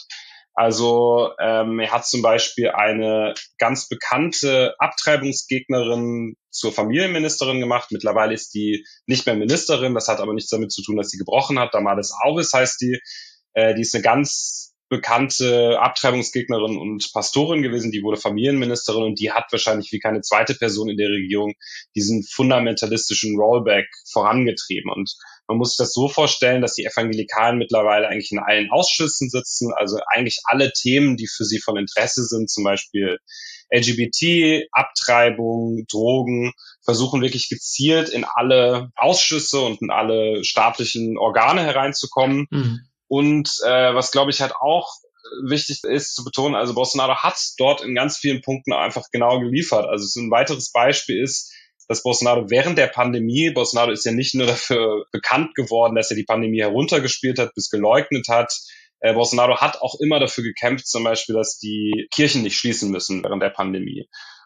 Also ähm, er hat zum Beispiel eine ganz bekannte Abtreibungsgegnerin zur Familienministerin gemacht. Mittlerweile ist die nicht mehr Ministerin. Das hat aber nichts damit zu tun, dass sie gebrochen hat. Damaris Alves heißt die. Äh, die ist eine ganz bekannte Abtreibungsgegnerin und Pastorin gewesen. Die wurde Familienministerin und die hat wahrscheinlich wie keine zweite Person in der Regierung diesen fundamentalistischen Rollback vorangetrieben. Und man muss sich das so vorstellen, dass die Evangelikalen mittlerweile eigentlich in allen Ausschüssen sitzen, also eigentlich alle Themen, die für sie von Interesse sind, zum Beispiel L G B T, Abtreibung, Drogen, versuchen wirklich gezielt in alle Ausschüsse und in alle staatlichen Organe hereinzukommen. Mhm. Und äh, was, glaube ich, halt auch wichtig ist zu betonen, also Bolsonaro hat dort in ganz vielen Punkten einfach genau geliefert. Also so ein weiteres Beispiel ist, dass Bolsonaro während der Pandemie, Bolsonaro ist ja nicht nur dafür bekannt geworden, dass er die Pandemie heruntergespielt hat, bis geleugnet hat. Äh, Bolsonaro hat auch immer dafür gekämpft, zum Beispiel, dass die Kirchen nicht schließen müssen während der Pandemie.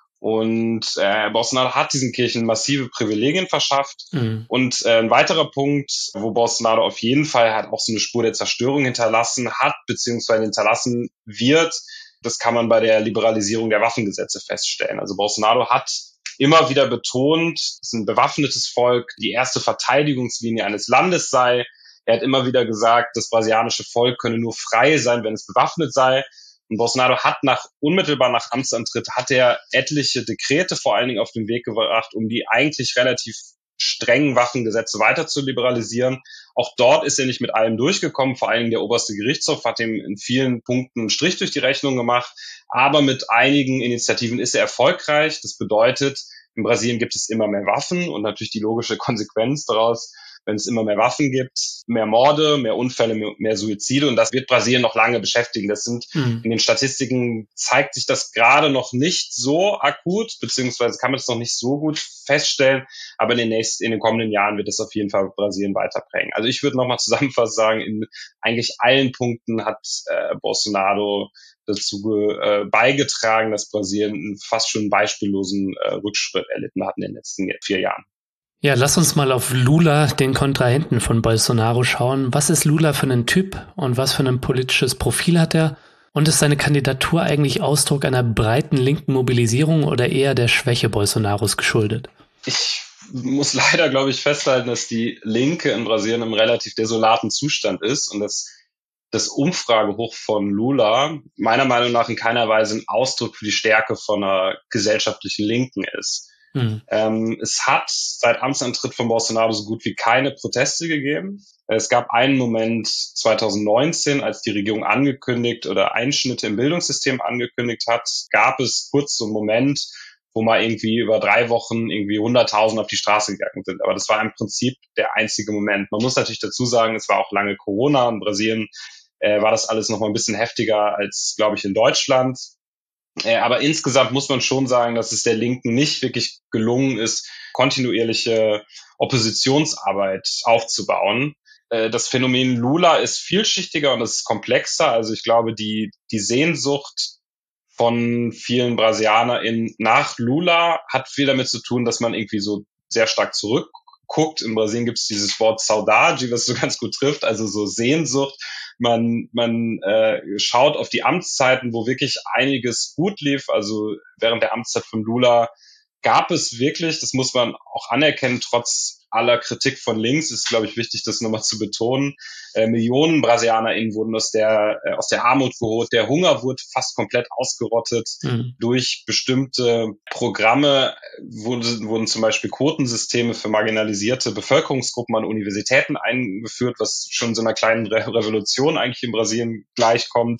Und äh, Bolsonaro hat diesen Kirchen massive Privilegien verschafft. Mhm. Und äh, ein weiterer Punkt, wo Bolsonaro auf jeden Fall halt auch so eine Spur der Zerstörung hinterlassen hat, beziehungsweise hinterlassen wird, das kann man bei der Liberalisierung der Waffengesetze feststellen. Also Bolsonaro hat immer wieder betont, dass ein bewaffnetes Volk die erste Verteidigungslinie eines Landes sei. Er hat immer wieder gesagt, das brasilianische Volk könne nur frei sein, wenn es bewaffnet sei. Und Bolsonaro hat nach, unmittelbar nach Amtsantritt, hat er etliche Dekrete vor allen Dingen auf den Weg gebracht, um die eigentlich relativ strengen Waffengesetze weiter zu liberalisieren. Auch dort ist er nicht mit allem durchgekommen. Vor allen Dingen der oberste Gerichtshof hat ihm in vielen Punkten einen Strich durch die Rechnung gemacht. Aber mit einigen Initiativen ist er erfolgreich. Das bedeutet, in Brasilien gibt es immer mehr Waffen und natürlich die logische Konsequenz daraus, wenn es immer mehr Waffen gibt, mehr Morde, mehr Unfälle, mehr, mehr Suizide, und das wird Brasilien noch lange beschäftigen. Das sind, mhm. in den Statistiken zeigt sich das gerade noch nicht so akut, beziehungsweise kann man das noch nicht so gut feststellen, aber in den nächsten, in den kommenden Jahren wird es auf jeden Fall Brasilien weiter prägen. Also ich würde nochmal zusammenfassend sagen, in eigentlich allen Punkten hat äh, Bolsonaro dazu äh, beigetragen, dass Brasilien einen fast schon beispiellosen äh, Rückschritt erlitten hat in den letzten vier Jahren. Ja, lass uns mal auf Lula, den Kontrahenten von Bolsonaro, schauen. Was ist Lula für ein Typ und was für ein politisches Profil hat er? Und ist seine Kandidatur eigentlich Ausdruck einer breiten linken Mobilisierung oder eher der Schwäche Bolsonaros geschuldet? Ich muss leider, glaube ich, festhalten, dass die Linke in Brasilien im relativ desolaten Zustand ist und dass das Umfragehoch von Lula meiner Meinung nach in keiner Weise ein Ausdruck für die Stärke von einer gesellschaftlichen Linken ist. Mhm. Ähm, es hat seit Amtsantritt von Bolsonaro so gut wie keine Proteste gegeben. Es gab einen Moment zweitausendneunzehn, als die Regierung angekündigt oder Einschnitte im Bildungssystem angekündigt hat, gab es kurz so einen Moment, wo mal irgendwie über drei Wochen irgendwie hunderttausend auf die Straße gegangen sind. Aber das war im Prinzip der einzige Moment. Man muss natürlich dazu sagen, es war auch lange Corona. In Brasilien äh, war das alles noch mal ein bisschen heftiger als, glaube ich, in Deutschland. Äh, aber insgesamt muss man schon sagen, dass es der Linken nicht wirklich gelungen ist, kontinuierliche Oppositionsarbeit aufzubauen. äh, das Phänomen Lula ist vielschichtiger und es ist komplexer. Also ich glaube, die, die Sehnsucht von vielen BrasilianerInnen nach Lula hat viel damit zu tun, dass man irgendwie so sehr stark zurückguckt. In Brasilien gibt es dieses Wort Saudade, was so ganz gut trifft, also so Sehnsucht. Man, man äh, schaut auf die Amtszeiten, wo wirklich einiges gut lief. Also während der Amtszeit von Lula gab es wirklich, das muss man auch anerkennen, trotz aller Kritik von links, ist, glaube ich, wichtig, das nochmal zu betonen. Äh, Millionen BrasilianerInnen wurden aus der, äh, aus der Armut geholt. Der Hunger wurde fast komplett ausgerottet. Mhm. Durch bestimmte Programme wurde, wurden zum Beispiel Quotensysteme für marginalisierte Bevölkerungsgruppen an Universitäten eingeführt, was schon so einer kleinen Re- Revolution eigentlich in Brasilien gleichkommt.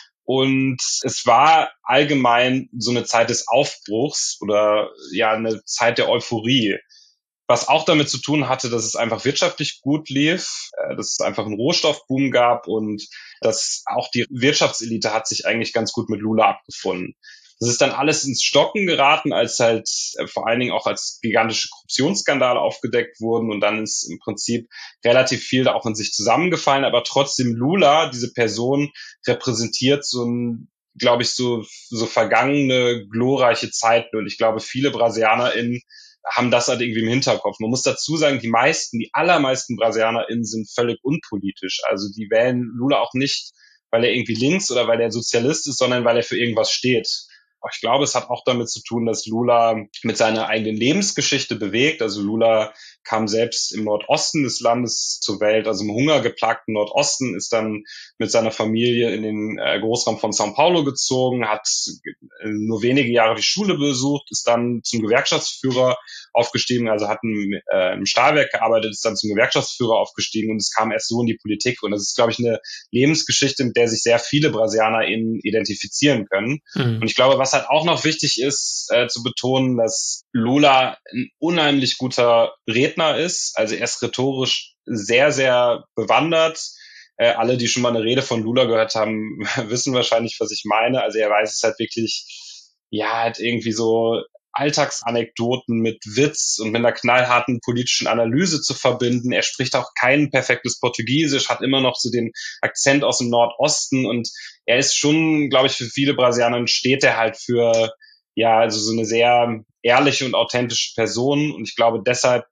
Und es war allgemein so eine Zeit des Aufbruchs oder ja eine Zeit der Euphorie, was auch damit zu tun hatte, dass es einfach wirtschaftlich gut lief, dass es einfach einen Rohstoffboom gab und dass auch die Wirtschaftselite hat sich eigentlich ganz gut mit Lula abgefunden. Das ist dann alles ins Stocken geraten, als halt äh, vor allen Dingen auch als gigantische Korruptionsskandale aufgedeckt wurden und dann ist im Prinzip relativ viel da auch in sich zusammengefallen, aber trotzdem Lula, diese Person, repräsentiert so ein, glaube ich, so, so vergangene, glorreiche Zeiten und ich glaube, viele BrasilianerInnen haben das halt irgendwie im Hinterkopf. Man muss dazu sagen, die meisten, die allermeisten BrasilianerInnen sind völlig unpolitisch. Also die wählen Lula auch nicht, weil er irgendwie links oder weil er Sozialist ist, sondern weil er für irgendwas steht. Aber ich glaube, es hat auch damit zu tun, dass Lula mit seiner eigenen Lebensgeschichte bewegt. Also Lula kam selbst im Nordosten des Landes zur Welt, also im hungergeplagten Nordosten, ist dann mit seiner Familie in den äh, Großraum von São Paulo gezogen, hat äh, nur wenige Jahre die Schule besucht, ist dann zum Gewerkschaftsführer aufgestiegen, also hat im, äh, im Stahlwerk gearbeitet, ist dann zum Gewerkschaftsführer aufgestiegen und es kam erst so in die Politik. Und das ist, glaube ich, eine Lebensgeschichte, mit der sich sehr viele BrasilianerInnen identifizieren können. Mhm. Und ich glaube, was halt auch noch wichtig ist, äh, zu betonen, dass Lula ein unheimlich guter Redner ist. Also er ist rhetorisch sehr, sehr bewandert. Äh, alle, die schon mal eine Rede von Lula gehört haben, wissen wahrscheinlich, was ich meine. Also er weiß es halt wirklich, ja, halt irgendwie so Alltagsanekdoten mit Witz und mit einer knallharten politischen Analyse zu verbinden. Er spricht auch kein perfektes Portugiesisch, hat immer noch so den Akzent aus dem Nordosten und er ist schon, glaube ich, für viele Brasilianer steht er halt für, ja, also so eine sehr ehrliche und authentische Person und ich glaube, deshalb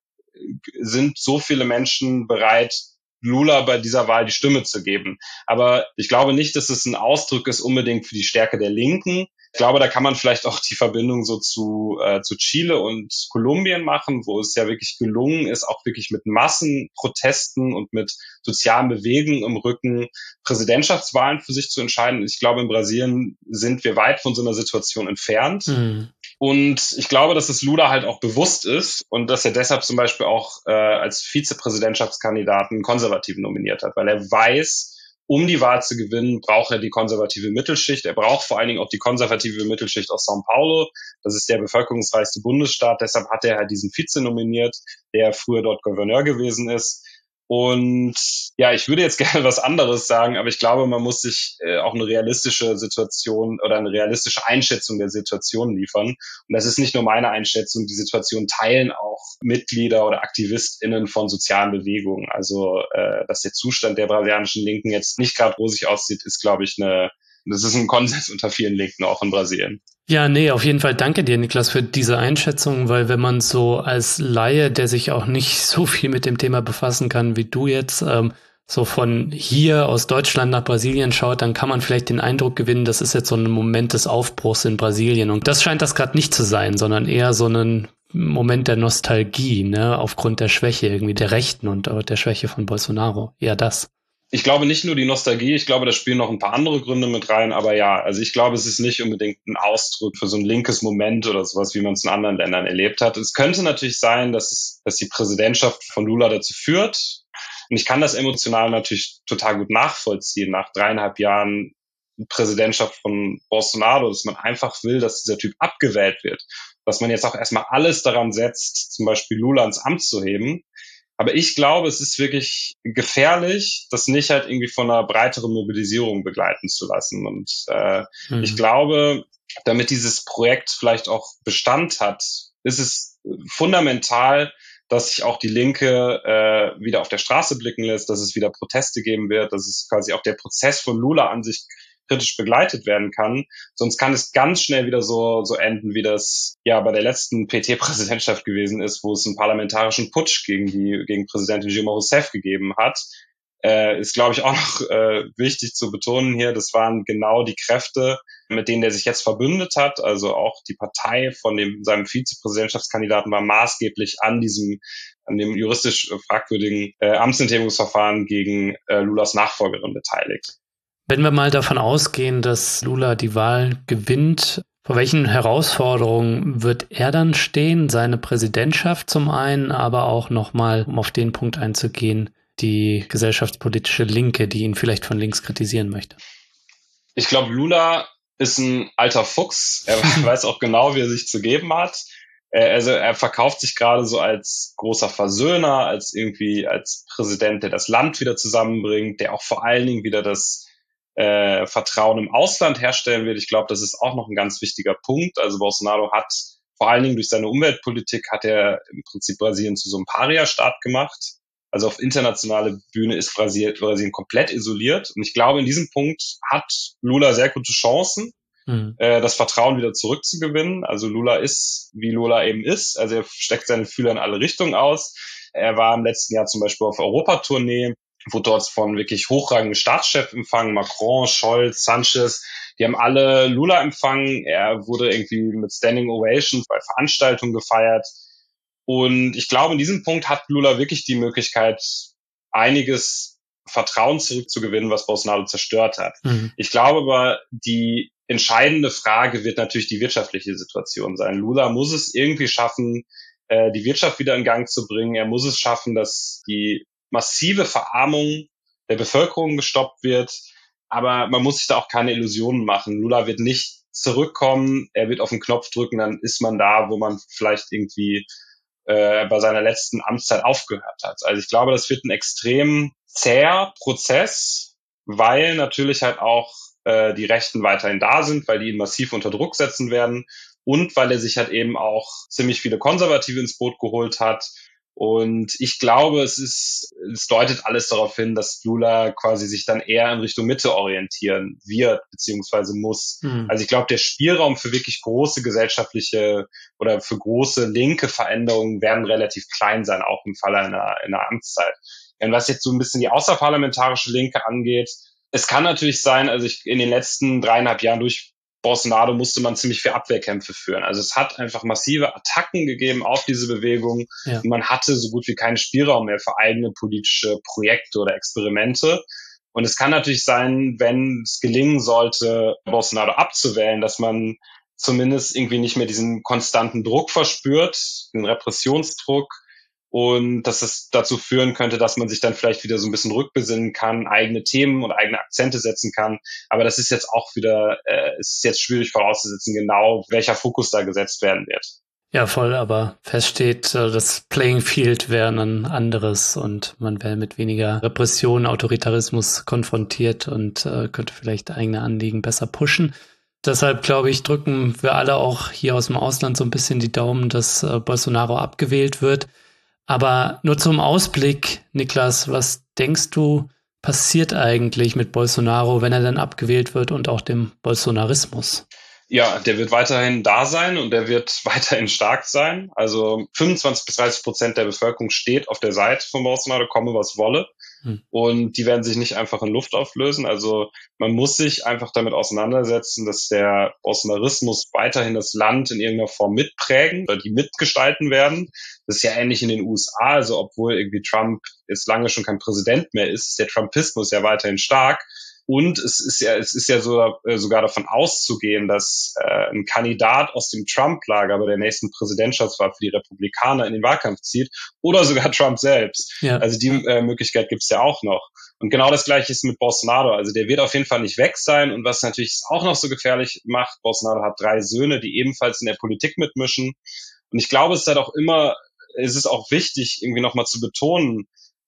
sind so viele Menschen bereit, Lula bei dieser Wahl die Stimme zu geben. Aber ich glaube nicht, dass es ein Ausdruck ist unbedingt für die Stärke der Linken. Ich glaube, da kann man vielleicht auch die Verbindung so zu, äh, zu Chile und Kolumbien machen, wo es ja wirklich gelungen ist, auch wirklich mit Massenprotesten und mit sozialen Bewegungen im Rücken Präsidentschaftswahlen für sich zu entscheiden. Ich glaube, in Brasilien sind wir weit von so einer Situation entfernt. Mhm. Und ich glaube, dass es Lula halt auch bewusst ist und dass er deshalb zum Beispiel auch äh, als Vizepräsidentschaftskandidaten Konservativen nominiert hat, weil er weiß, um die Wahl zu gewinnen, braucht er die konservative Mittelschicht. Er braucht vor allen Dingen auch die konservative Mittelschicht aus São Paulo. Das ist der bevölkerungsreichste Bundesstaat. Deshalb hat er halt diesen Vize nominiert, der früher dort Gouverneur gewesen ist. Und ja, ich würde jetzt gerne was anderes sagen, aber ich glaube, man muss sich äh, auch eine realistische Situation oder eine realistische Einschätzung der Situation liefern. Und das ist nicht nur meine Einschätzung, die Situation teilen auch Mitglieder oder AktivistInnen von sozialen Bewegungen. Also, äh, dass der Zustand der brasilianischen Linken jetzt nicht gerade rosig aussieht, ist, glaube ich, eine, das ist ein Konsens unter vielen Linken, auch in Brasilien. Ja, nee, auf jeden Fall danke dir, Niklas, für diese Einschätzung, weil wenn man so als Laie, der sich auch nicht so viel mit dem Thema befassen kann wie du jetzt, ähm, so von hier aus Deutschland nach Brasilien schaut, dann kann man vielleicht den Eindruck gewinnen, das ist jetzt so ein Moment des Aufbruchs in Brasilien. Und das scheint das gerade nicht zu sein, sondern eher so ein Moment der Nostalgie, ne, aufgrund der Schwäche irgendwie der Rechten und der Schwäche von Bolsonaro. Eher das. Ich glaube nicht nur die Nostalgie, ich glaube, da spielen noch ein paar andere Gründe mit rein, aber ja, also ich glaube, es ist nicht unbedingt ein Ausdruck für so ein linkes Moment oder sowas, wie man es in anderen Ländern erlebt hat. Es könnte natürlich sein, dass es, dass die Präsidentschaft von Lula dazu führt. Und ich kann das emotional natürlich total gut nachvollziehen, nach dreieinhalb Jahren Präsidentschaft von Bolsonaro, dass man einfach will, dass dieser Typ abgewählt wird. Dass man jetzt auch erstmal alles daran setzt, zum Beispiel Lula ins Amt zu heben. Aber ich glaube, es ist wirklich gefährlich, das nicht halt irgendwie von einer breiteren Mobilisierung begleiten zu lassen. Und äh, mhm. ich glaube, damit dieses Projekt vielleicht auch Bestand hat, ist es fundamental, dass sich auch die Linke äh, wieder auf der Straße blicken lässt, dass es wieder Proteste geben wird, dass es quasi auch der Prozess von Lula an sich kritisch begleitet werden kann. Sonst kann es ganz schnell wieder so so enden, wie das ja bei der letzten P T-Präsidentschaft gewesen ist, wo es einen parlamentarischen Putsch gegen die gegen Präsidentin Dilma Rousseff gegeben hat. Äh, ist, glaube ich, auch noch äh, wichtig zu betonen hier, das waren genau die Kräfte, mit denen der sich jetzt verbündet hat. Also auch die Partei von dem seinem Vizepräsidentschaftskandidaten war maßgeblich an diesem, an dem juristisch fragwürdigen äh, Amtsenthebungsverfahren gegen äh, Lulas Nachfolgerin beteiligt. Wenn wir mal davon ausgehen, dass Lula die Wahl gewinnt, vor welchen Herausforderungen wird er dann stehen? Seine Präsidentschaft zum einen, aber auch nochmal, um auf den Punkt einzugehen, die gesellschaftspolitische Linke, die ihn vielleicht von links kritisieren möchte. Ich glaube, Lula ist ein alter Fuchs. Er weiß auch genau, wie er sich zu geben hat. Also er verkauft sich gerade so als großer Versöhner, als irgendwie als Präsident, der das Land wieder zusammenbringt, der auch vor allen Dingen wieder das äh, Vertrauen im Ausland herstellen wird. Ich glaube, das ist auch noch ein ganz wichtiger Punkt. Also Bolsonaro hat vor allen Dingen durch seine Umweltpolitik hat er im Prinzip Brasilien zu so einem Paria-Staat gemacht. Also auf internationale Bühne ist Brasilien, Brasilien komplett isoliert. Und ich glaube, in diesem Punkt hat Lula sehr gute Chancen, mhm. äh, das Vertrauen wieder zurückzugewinnen. Also Lula ist, wie Lula eben ist. Also er steckt seine Fühler in alle Richtungen aus. Er war im letzten Jahr zum Beispiel auf Europatournee, wurde dort von wirklich hochrangigen Staatschefs empfangen. Macron, Scholz, Sanchez, die haben alle Lula empfangen. Er wurde irgendwie mit Standing Ovations bei Veranstaltungen gefeiert. Und ich glaube, in diesem Punkt hat Lula wirklich die Möglichkeit, einiges Vertrauen zurückzugewinnen, was Bolsonaro zerstört hat. Mhm. Ich glaube aber, die entscheidende Frage wird natürlich die wirtschaftliche Situation sein. Lula muss es irgendwie schaffen, die Wirtschaft wieder in Gang zu bringen. Er muss es schaffen, dass die massive Verarmung der Bevölkerung gestoppt wird. Aber man muss sich da auch keine Illusionen machen. Lula wird nicht zurückkommen. Er wird auf den Knopf drücken, dann ist man da, wo man vielleicht irgendwie äh, bei seiner letzten Amtszeit aufgehört hat. Also ich glaube, das wird ein extrem zäher Prozess, weil natürlich halt auch äh, die Rechten weiterhin da sind, weil die ihn massiv unter Druck setzen werden und weil er sich halt eben auch ziemlich viele Konservative ins Boot geholt hat. Und ich glaube, es ist, es deutet alles darauf hin, dass Lula quasi sich dann eher in Richtung Mitte orientieren wird, beziehungsweise muss. Mhm. Also ich glaube, der Spielraum für wirklich große gesellschaftliche oder für große linke Veränderungen werden relativ klein sein, auch im Falle einer, einer Amtszeit. Und was jetzt so ein bisschen die außerparlamentarische Linke angeht, es kann natürlich sein, also ich, in den letzten dreieinhalb Jahren durch Bolsonaro musste man ziemlich viel Abwehrkämpfe führen. Also es hat einfach massive Attacken gegeben auf diese Bewegung. Ja. Und man hatte so gut wie keinen Spielraum mehr für eigene politische Projekte oder Experimente. Und es kann natürlich sein, wenn es gelingen sollte, Bolsonaro abzuwählen, dass man zumindest irgendwie nicht mehr diesen konstanten Druck verspürt, den Repressionsdruck. Und dass es dazu führen könnte, dass man sich dann vielleicht wieder so ein bisschen rückbesinnen kann, eigene Themen und eigene Akzente setzen kann. Aber das ist jetzt auch wieder, äh, es ist jetzt schwierig vorauszusetzen, genau welcher Fokus da gesetzt werden wird. Ja, voll, aber fest steht, das Playing Field wäre ein anderes und man wäre mit weniger Repression, Autoritarismus konfrontiert und äh, könnte vielleicht eigene Anliegen besser pushen. Deshalb, glaube ich, drücken wir alle auch hier aus dem Ausland so ein bisschen die Daumen, dass äh, Bolsonaro abgewählt wird. Aber nur zum Ausblick, Niklas, was denkst du, passiert eigentlich mit Bolsonaro, wenn er dann abgewählt wird und auch dem Bolsonarismus? Ja, der wird weiterhin da sein und der wird weiterhin stark sein. Also fünfundzwanzig bis dreißig Prozent der Bevölkerung steht auf der Seite von Bolsonaro, komme was wolle. Hm. Und die werden sich nicht einfach in Luft auflösen. Also man muss sich einfach damit auseinandersetzen, dass der Bolsonarismus weiterhin das Land in irgendeiner Form mitprägen oder die mitgestalten werden. Das ist ja ähnlich in den U S A. Also obwohl irgendwie Trump jetzt lange schon kein Präsident mehr ist, ist der Trumpismus ja weiterhin stark. Und es ist ja, es ist ja so, äh, sogar davon auszugehen, dass äh, ein Kandidat aus dem Trump-Lager bei der nächsten Präsidentschaftswahl für die Republikaner in den Wahlkampf zieht oder sogar Trump selbst. Ja. Also die äh, Möglichkeit gibt's ja auch noch. Und genau das Gleiche ist mit Bolsonaro. Also der wird auf jeden Fall nicht weg sein. Und was natürlich auch noch so gefährlich macht, Bolsonaro hat drei Söhne, die ebenfalls in der Politik mitmischen. Und ich glaube, es ist halt auch immer, es ist auch wichtig, irgendwie nochmal zu betonen,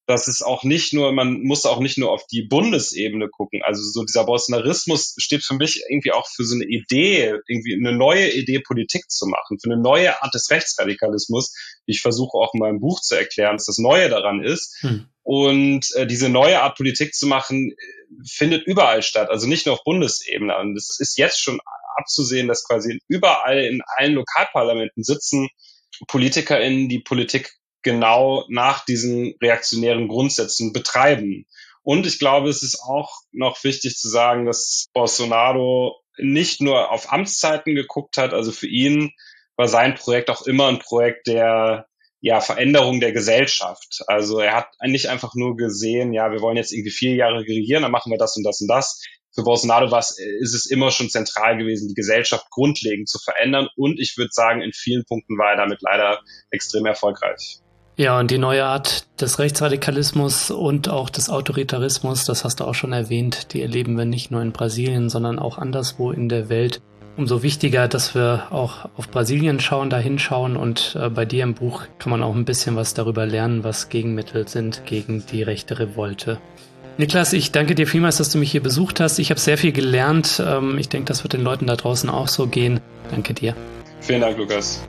dass es auch nicht nur, man muss auch nicht nur auf die Bundesebene gucken. Also so dieser Bolsonarismus steht für mich irgendwie auch für so eine Idee, irgendwie eine neue Idee, Politik zu machen, für eine neue Art des Rechtsradikalismus, die ich versuche auch in meinem Buch zu erklären, dass das Neue daran ist. Hm. Und äh, diese neue Art Politik zu machen, findet überall statt, also nicht nur auf Bundesebene. Und es ist jetzt schon abzusehen, dass quasi überall in allen Lokalparlamenten sitzen PolitikerInnen, die Politik genau nach diesen reaktionären Grundsätzen betreiben. Und ich glaube, es ist auch noch wichtig zu sagen, dass Bolsonaro nicht nur auf Amtszeiten geguckt hat. Also für ihn war sein Projekt auch immer ein Projekt der ja, Veränderung der Gesellschaft. Also er hat nicht einfach nur gesehen, ja, wir wollen jetzt irgendwie vier Jahre regieren, dann machen wir das und das und das. Für Bolsonaro war es, ist es immer schon zentral gewesen, die Gesellschaft grundlegend zu verändern. Und ich würde sagen, in vielen Punkten war er damit leider extrem erfolgreich. Ja, und die neue Art des Rechtsradikalismus und auch des Autoritarismus, das hast du auch schon erwähnt, die erleben wir nicht nur in Brasilien, sondern auch anderswo in der Welt. Umso wichtiger, dass wir auch auf Brasilien schauen, da hinschauen, und äh, bei dir im Buch kann man auch ein bisschen was darüber lernen, was Gegenmittel sind gegen die rechte Revolte. Niklas, ich danke dir vielmals, dass du mich hier besucht hast. Ich habe sehr viel gelernt. Ähm, ich denke, das wird den Leuten da draußen auch so gehen. Danke dir. Vielen Dank, Lukas.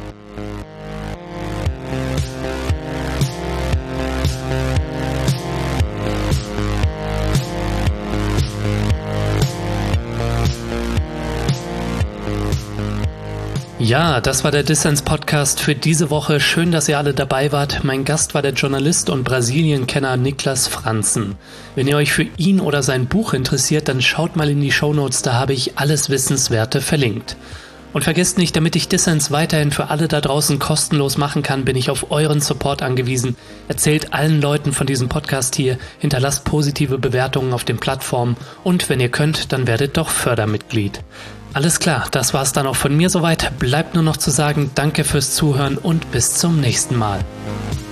Ja, das war der Dissens-Podcast für diese Woche. Schön, dass ihr alle dabei wart. Mein Gast war der Journalist und Brasilien-Kenner Niklas Franzen. Wenn ihr euch für ihn oder sein Buch interessiert, dann schaut mal in die Shownotes, da habe ich alles Wissenswerte verlinkt. Und vergesst nicht, damit ich Dissens weiterhin für alle da draußen kostenlos machen kann, bin ich auf euren Support angewiesen. Erzählt allen Leuten von diesem Podcast hier, hinterlasst positive Bewertungen auf den Plattformen und wenn ihr könnt, dann werdet doch Fördermitglied. Alles klar, das war's dann auch von mir soweit. Bleibt nur noch zu sagen, danke fürs Zuhören und bis zum nächsten Mal.